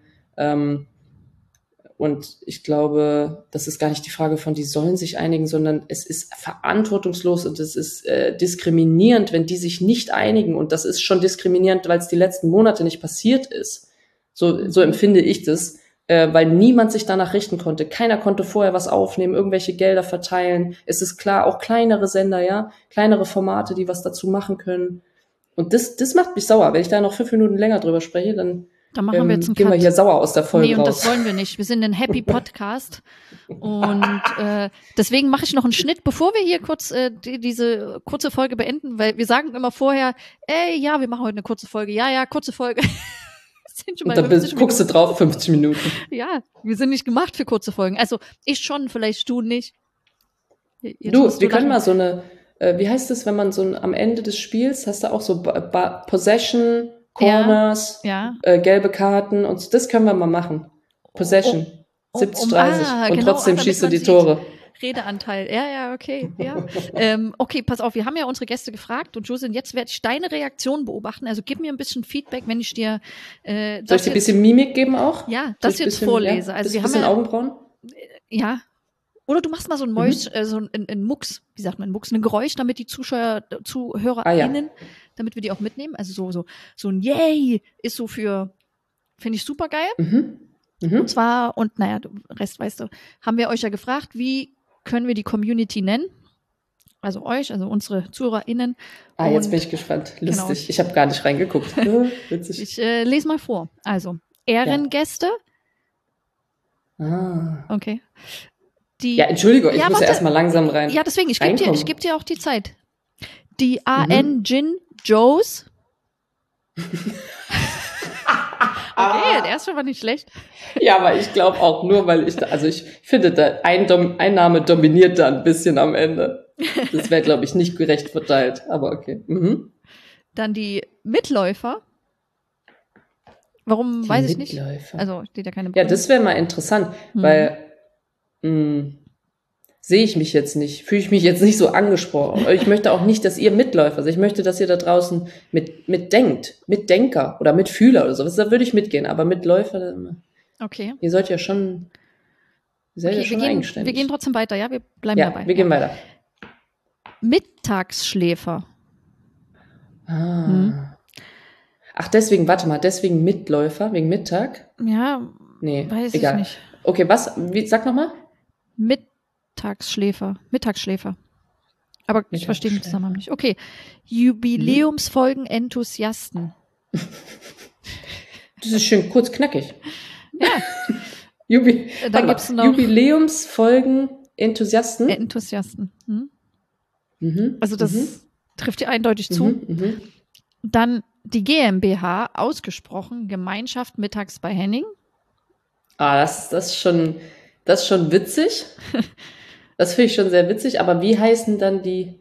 A: Und ich glaube, das ist gar nicht die Frage von, die sollen sich einigen, sondern es ist verantwortungslos und es ist diskriminierend, wenn die sich nicht einigen. Und das ist schon diskriminierend, weil es die letzten Monate nicht passiert ist. So empfinde ich das, weil niemand sich danach richten konnte. Keiner konnte vorher was aufnehmen, irgendwelche Gelder verteilen. Es ist klar, auch kleinere Sender, ja, kleinere Formate, die was dazu machen können. Und das macht mich sauer. Wenn ich da noch 5 Minuten länger drüber spreche, dann
B: machen wir jetzt einen
A: gehen wir
B: Cut.
A: hier sauer aus der Folge
B: Nee, und
A: raus.
B: das wollen wir nicht. Wir sind ein Happy Podcast. Und deswegen mache ich noch einen Schnitt, bevor wir hier kurz diese kurze Folge beenden, weil wir sagen immer vorher, ja, wir machen heute eine kurze Folge. Ja, kurze Folge. Sind schon
A: Und
B: bei
A: dann
B: 50
A: guckst du
B: Minuten.
A: drauf, 50 Minuten.
B: Ja, wir sind nicht gemacht für kurze Folgen. Also ich schon, vielleicht du nicht. Jetzt
A: Du,
B: musst
A: wir können
B: lachen.
A: mal so eine, wie heißt es, wenn man am Ende des Spiels, hast du auch so Possession, Corners,
B: Ja.
A: Gelbe Karten und so, das können wir mal machen. Possession, 70-30 und
B: genau,
A: trotzdem
B: damit
A: schießt du
B: man
A: die
B: sieht.
A: Tore.
B: Redeanteil. Ja, okay. Ja. Okay, pass auf, wir haben ja unsere Gäste gefragt und Josin, jetzt werde ich deine Reaktion beobachten. Also gib mir ein bisschen Feedback, wenn ich dir
A: Soll ich
B: das
A: dir ein
B: jetzt,
A: bisschen Mimik geben auch?
B: ja, das
A: Soll ich
B: jetzt
A: bisschen,
B: vorlese.
A: Ja,
B: Also wir haben
A: bisschen
B: ja,
A: Augenbrauen?
B: ja. Oder du machst mal so ein so ein Mucks, wie sagt man, Mucks, ein Geräusch, damit die ZuhörerInnen, damit wir die auch mitnehmen. Also so ein Yay ist so finde ich super geil. Und zwar, und naja, Rest weißt du, haben wir euch ja gefragt, wie können wir die Community nennen? Also euch, also unsere ZuhörerInnen.
A: Jetzt
B: Und
A: bin ich gespannt. Lustig.
B: genau.
A: Ich habe gar nicht reingeguckt. Witzig.
B: ich lese mal vor. Also, Ehrengäste. Okay.
A: Ja, Entschuldigung, ich muss
B: warte.
A: ja erstmal langsam rein.
B: Ja, deswegen, ich geb dir auch die Zeit. Die Gin Joes. Okay, der erste war nicht schlecht.
A: Ja, aber ich glaube auch nur, weil ich finde, ein Name dominiert da ein bisschen am Ende. Das wäre, glaube ich, nicht gerecht verteilt, aber okay.
B: Dann die Mitläufer. Warum, weiß ich nicht. Also steht ja keine
A: Ja, das wäre mal interessant, weil sehe ich mich jetzt nicht, fühle ich mich jetzt nicht so angesprochen. Ich möchte auch nicht, dass ihr Mitläufer seid. Ich möchte, dass ihr da draußen mitdenkt, Mitdenker oder Mitfühler oder sowas. Da würde ich mitgehen, aber Mitläufer,
B: okay.
A: Ihr seid ja schon, eigenständig.
B: Wir gehen trotzdem weiter, ja? Wir bleiben
A: Ja,
B: dabei.
A: wir gehen weiter.
B: Mittagsschläfer.
A: Ach, deswegen Mitläufer, wegen Mittag?
B: Ja,
A: Nee,
B: weiß
A: egal.
B: ich nicht.
A: Okay, sag nochmal?
B: Mittagsschläfer. Aber ich verstehe den Zusammenhang nicht. Okay. Jubiläumsfolgen-Enthusiasten.
A: Das ist schön kurz, knackig.
B: Ja.
A: Dann
B: gibt's noch
A: Jubiläumsfolgen-Enthusiasten.
B: Enthusiasten. Also das trifft dir eindeutig zu. Dann die GmbH, ausgesprochen, Gemeinschaft mittags bei Henning.
A: Das ist schon witzig. Das finde ich schon sehr witzig, aber wie heißen dann die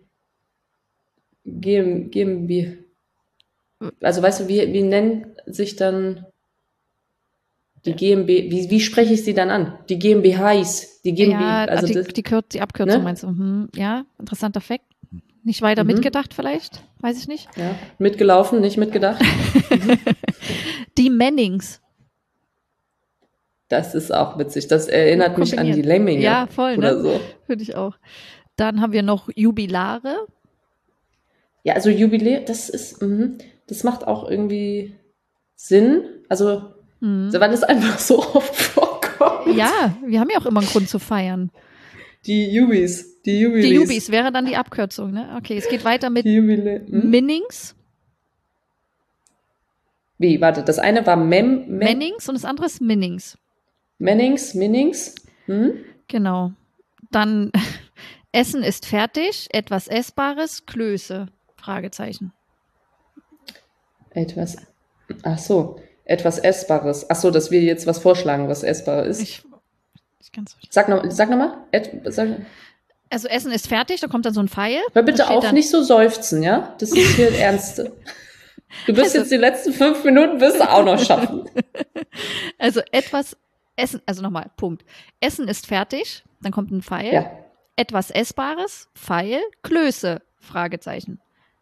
A: GmbH? Also weißt du, wie nennen sich dann die GmbH, wie spreche ich sie dann an? Die GmbHs, die GmbH,
B: Ja, die Abkürzung,
A: ne?
B: meinst du? Ja, interessanter Fakt. Nicht weiter mitgedacht vielleicht? Weiß ich nicht.
A: Ja, mitgelaufen, nicht mitgedacht.
B: Die Mennings.
A: Das ist auch witzig. Das erinnert mich an die Lemminge.
B: Ja, voll,
A: oder
B: ne?
A: so.
B: Finde ich auch. Dann haben wir noch Jubilare.
A: Ja, also Jubiläum, das macht auch irgendwie Sinn. Also, weil es einfach so oft vorkommt.
B: Ja, wir haben ja auch immer einen Grund zu feiern.
A: Die Jubis.
B: Die Jubis wäre dann die Abkürzung, ne? Okay, es geht weiter mit Minnings.
A: Wie, warte, das eine war
B: Mennings und das andere ist Minnings.
A: Minnings.
B: Genau. Dann Essen ist fertig, etwas Essbares, Klöße, Fragezeichen.
A: Etwas Essbares. Ach so, dass wir jetzt was vorschlagen, was essbar ist.
B: Ich kann's nicht.
A: Sag noch mal.
B: Also Essen ist fertig, da kommt dann so ein Pfeil.
A: Hör bitte
B: Da steht
A: auf,
B: dann-
A: nicht so seufzen, ja? Das ist hier das Ernste. Du wirst
B: Also-
A: jetzt die letzten 5 Minuten wirst du auch noch schaffen.
B: Also etwas Essen, also nochmal, Punkt. Essen ist fertig, dann kommt ein Pfeil.
A: Ja.
B: Etwas Essbares, Pfeil, Klöße, Fragezeichen.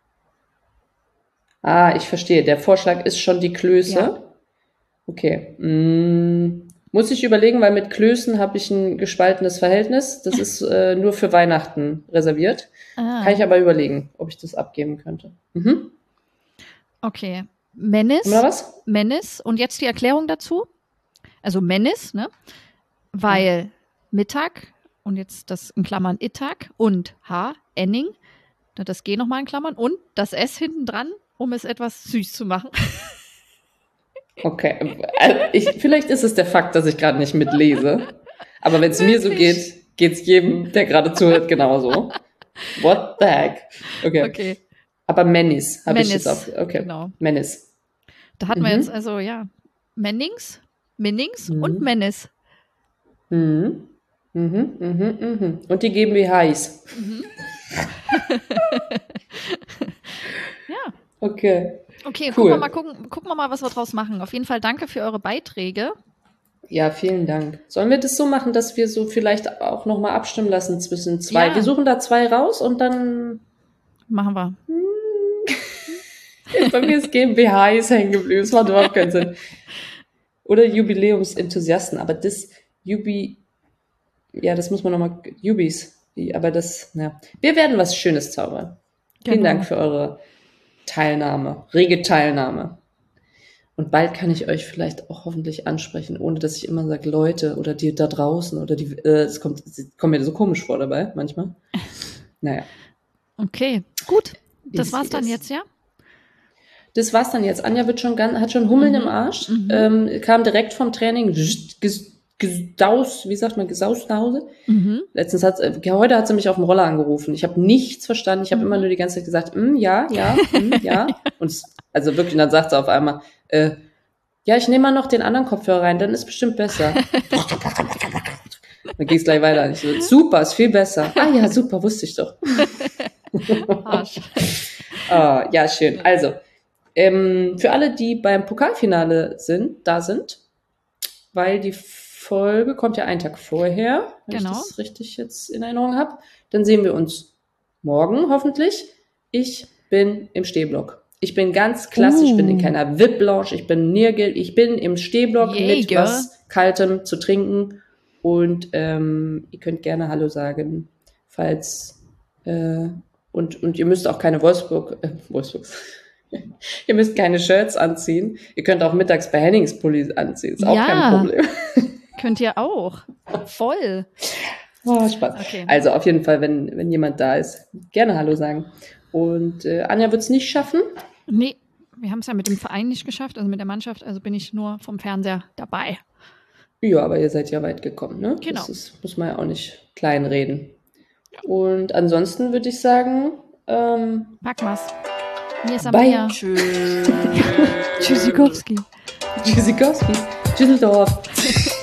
A: Ah, ich verstehe. Der Vorschlag ist schon die Klöße.
B: Ja.
A: Okay. Muss ich überlegen, weil mit Klößen habe ich ein gespaltenes Verhältnis. Das ist nur für Weihnachten reserviert.
B: Ah,
A: Kann ich aber überlegen, ob ich das abgeben könnte. Mhm.
B: okay. Menis.
A: Haben wir noch was?
B: Menis. Und jetzt die Erklärung dazu. Also Menis, ne? Weil Mittag und jetzt das in Klammern Ittag und H, Enning, das G nochmal in Klammern und das S hinten dran, um es etwas süß zu machen.
A: Okay. Vielleicht ist es der Fakt, dass ich gerade nicht mitlese. Aber wenn es mir so
B: Wirklich?
A: geht es jedem, der gerade zuhört, genauso. What the heck? Okay.
B: Okay,
A: Aber Menis habe ich
B: Menis,
A: jetzt auf. Okay.
B: genau.
A: Menis.
B: Da hatten wir
A: Mhm.
B: jetzt also, ja, Mennings und
A: Mhm.
B: Menis.
A: Mhm. Und die GmbH ist.
B: Ja,
A: Okay.
B: okay,
A: Cool.
B: gucken wir mal, was wir draus machen. Auf jeden Fall danke für eure Beiträge.
A: Ja, vielen Dank. Sollen wir das so machen, dass wir so vielleicht auch nochmal abstimmen lassen zwischen 2?
B: Ja.
A: Wir suchen da 2 raus und dann
B: Machen wir.
A: bei mir ist GmbH ist hängen geblieben. Das macht überhaupt keinen Sinn. Oder Jubiläumsenthusiasten, aber das das muss man nochmal, Jubis, aber das, ja. Wir werden was Schönes zaubern. Vielen
B: Genau.
A: Dank für eure Teilnahme, rege Teilnahme. Und bald kann ich euch vielleicht auch hoffentlich ansprechen, ohne dass ich immer sage, Leute oder die da draußen oder die, es kommt mir so komisch vor dabei, manchmal. Naja.
B: Okay, gut. Das
A: Ist
B: war's dann
A: es.
B: jetzt, ja?
A: Das war's dann jetzt. Anja hat schon Hummeln im Arsch, kam direkt vom Training, gesaust nach Hause.
B: Mhm.
A: Heute hat sie mich auf dem Roller angerufen. Ich habe nichts verstanden. Ich habe immer nur die ganze Zeit gesagt, ja. Und also wirklich, und dann sagt sie auf einmal, ja, ich nehme mal noch den anderen Kopfhörer rein, dann ist bestimmt besser. Dann ging es gleich weiter. Ich so, super, ist viel besser. Ah ja, super, wusste ich doch.
B: Arsch.
A: Ja, schön. Also, für alle, die beim Pokalfinale sind, weil die Folge kommt ja einen Tag vorher, wenn
B: Genau.
A: ich das richtig jetzt in Erinnerung habe, dann sehen wir uns morgen hoffentlich. Ich bin im Stehblock. Ich bin ganz klassisch, ich bin in keiner VIP-Lounge, ich bin nirgends, ich bin im Stehblock mit
B: Jäger.
A: was Kaltem zu trinken und ihr könnt gerne Hallo sagen, falls und ihr müsst auch keine Wolfsburgs. Ihr müsst keine Shirts anziehen. Ihr könnt auch mittags bei Hennings Pulli anziehen. Ist auch
B: Ja.
A: kein Problem.
B: Könnt ihr auch. Voll.
A: Oh, Spaß.
B: Okay.
A: Also auf jeden Fall, wenn jemand da ist, gerne Hallo sagen. Und Anja wird es nicht schaffen.
B: Nee, wir haben es ja mit dem Verein nicht geschafft, also mit der Mannschaft, also bin ich nur vom Fernseher dabei.
A: Ja, aber ihr seid ja weit gekommen, ne?
B: Genau.
A: Muss man ja auch nicht kleinreden. Und ansonsten würde ich sagen,
B: Pack mal's. Mir ist am
A: bye.
B: Meer. Tschüssikowski.
A: Tschüssikowski. Tschüsseldorf.